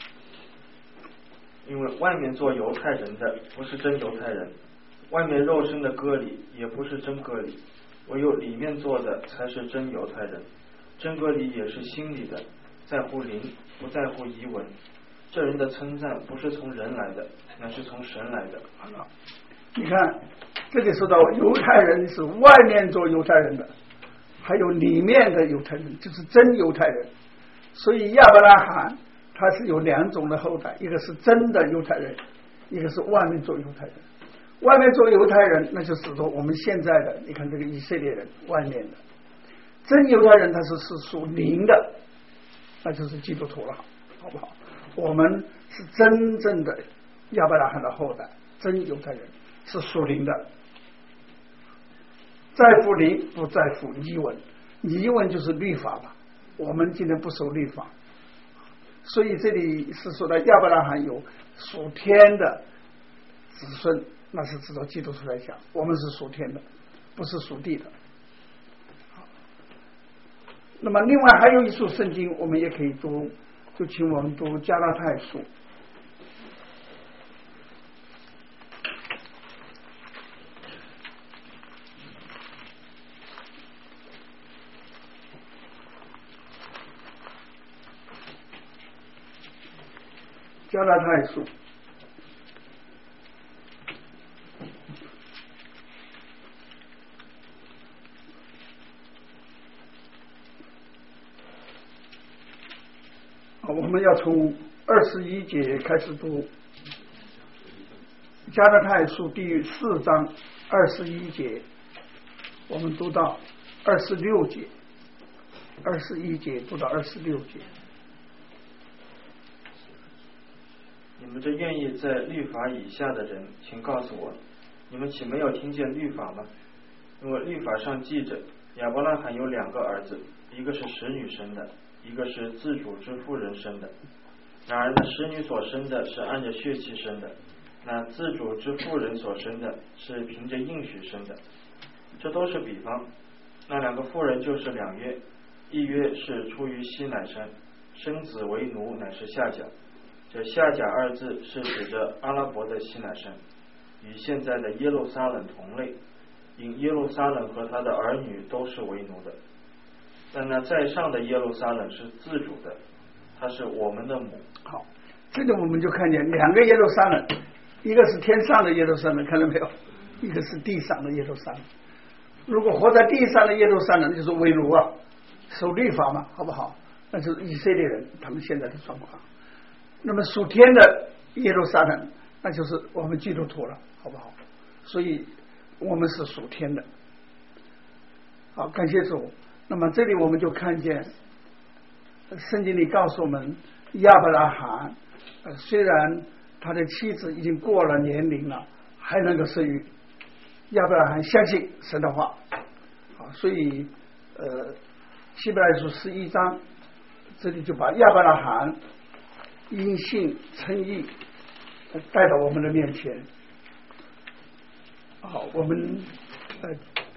因为外面做犹太人的不是真犹太人，外面肉身的割礼也不是真割礼，唯有里面做的才是真犹太人。真割礼也是心里的，在乎灵，不在乎仪文。这人的称赞不是从人来的，乃是从神来的。 好了，你看这里说到犹太人是外面做犹太人的，还有里面的犹太人，就是真犹太人。所以亚伯拉罕他是有两种的后代，一个是真的犹太人，一个是外面做犹太人。外面做犹太人，那就是说我们现在的，你看这个以色列人外面的。真犹太人他是是属灵的，那就是基督徒了，好不好？我们是真正的亚伯拉罕的后代，真犹太人是属灵的，在乎灵，不在乎仪文。仪文就是律法吧，我们今天不守律法，所以这里是说的亚伯拉罕有属天的子孙，那是指到基督徒来讲，我们是属天的，不是属地的。那么另外还有一处圣经我们也可以读，就请我们读加拉太书。加拉太书我们要从二十一节开始读，加拉太书第四章二十一节，我们读到二十六节，二十一节读到二十六节。 你们这愿意在律法以下的人，请告诉我，你们岂没有听见律法吗？因为律法上记着，亚伯拉罕有两个儿子，一个是使女生的，一个是自主之妇人生的。然而那使女所生的是按着血气生的，那自主之妇人所生的是凭着应许生的。这都是比方， 那两个妇人就是两约，一约是出于西乃山，生子为奴乃是夏甲。这夏甲二字是指着阿拉伯的西乃山，与现在的耶路撒冷同类，因耶路撒冷和他的儿女都是为奴的。但那在上的耶路撒冷是自主的，它是我们的母。 好，这里我们就看见两个耶路撒冷，一个是天上的耶路撒冷，看到没有？一个是地上的耶路撒冷。如果活在地上的耶路撒冷就是为奴啊，守律法嘛，好不好？那就是以色列人他们现在的状况。那么属天的耶路撒冷，那就是我们基督徒了，好不好？所以我们是属天的。好，感谢主。那么这里我们就看见圣经里告诉我们，亚伯拉罕、呃、虽然他的妻子已经过了年龄了，还能够生育。亚伯拉罕相信神的话，啊，所以呃，希伯来书十一章这里就把亚伯拉罕因信称义带到我们的面前。好，我们呃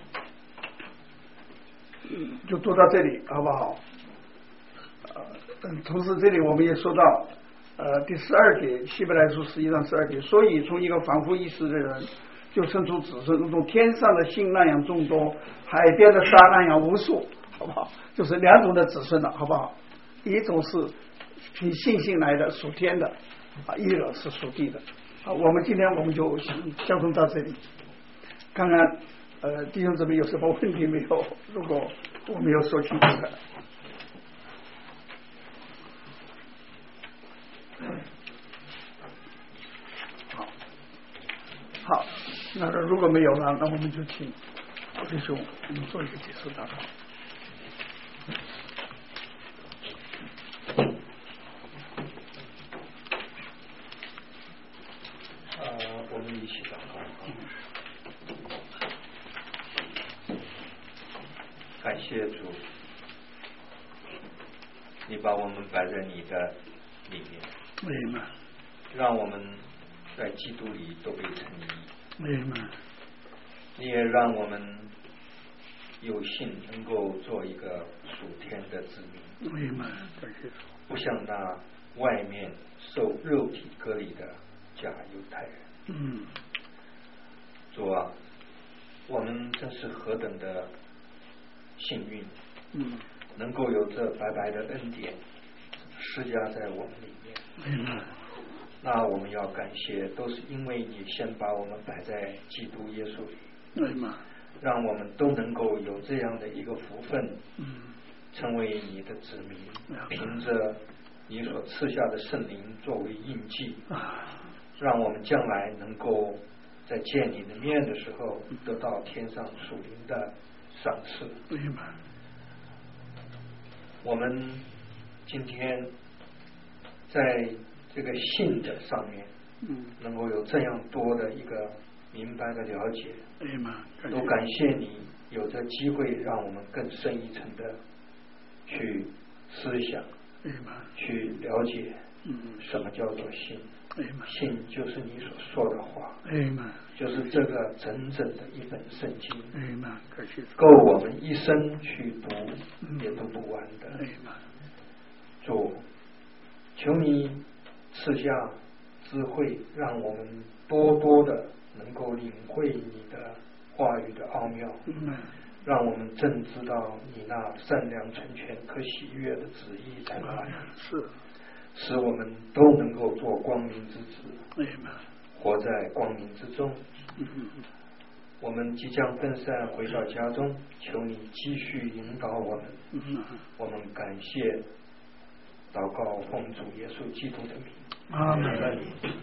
就读到这里，好不好？呃，同时这里我们也说到呃第十二节，希伯来书十一章十二节，所以从一个仿佛一时的人就生出子孙，如同天上的星那样众多，海边的沙那样无数，好不好？就是两种的子孙了，好不好？一种是凭信心来的，属天的啊；一种是属地的。好，我们今天我们就交通到这里，看看呃弟兄姊妹有什么问题没有？如果我没有说清楚的。好，好。那如果没有了，那我们就请弟兄我们做一个结束祷告。 呃，我们一起祷告。感谢主，你把我们摆在你的里面， 明白， 让我们在基督里都被称义。 明白， 你也让我们有幸能够做一个属天的子民。 明白，感谢主。 不像那外面受肉体割礼的假犹太人。 嗯， 主啊，我们真是何等的幸运， 嗯， 能够有这白白的恩典施加在我们里面。 明白。 那我们要感谢，都是因为你先把我们摆在基督耶稣里， 明白， 让我们都能够有这样的一个福分， 嗯， 成为你的子民，凭着你所赐下的圣灵作为印记，让我们将来能够在见你的面的时候得到天上属灵的赏赐。 明白。 我们今天在这个信的上面，嗯，能够有这样多的一个明白的了解， 明白， 都感谢你有这机会让我们更深一层的去思想， 明白， 去了解， 嗯， 什么叫做信？ 明白， 信就是你所说的话， 明白， 就是这个整整的一本圣经， 明白，感谢主， 够我们一生去读，嗯，也读不完的。 明白， 主，求你赐下智慧，让我们多多的能够领会你的话语的奥妙， 嗯， 让我们正知道你那善良、纯全、可喜悦的旨意在哪里， 是， 使我们都能够做光明之子， 明白， 活在光明之中。 嗯， 我们即将分散回到家中，求你继续引导我们。 嗯， 我们感谢。祷告奉主耶稣基督的名， 阿门。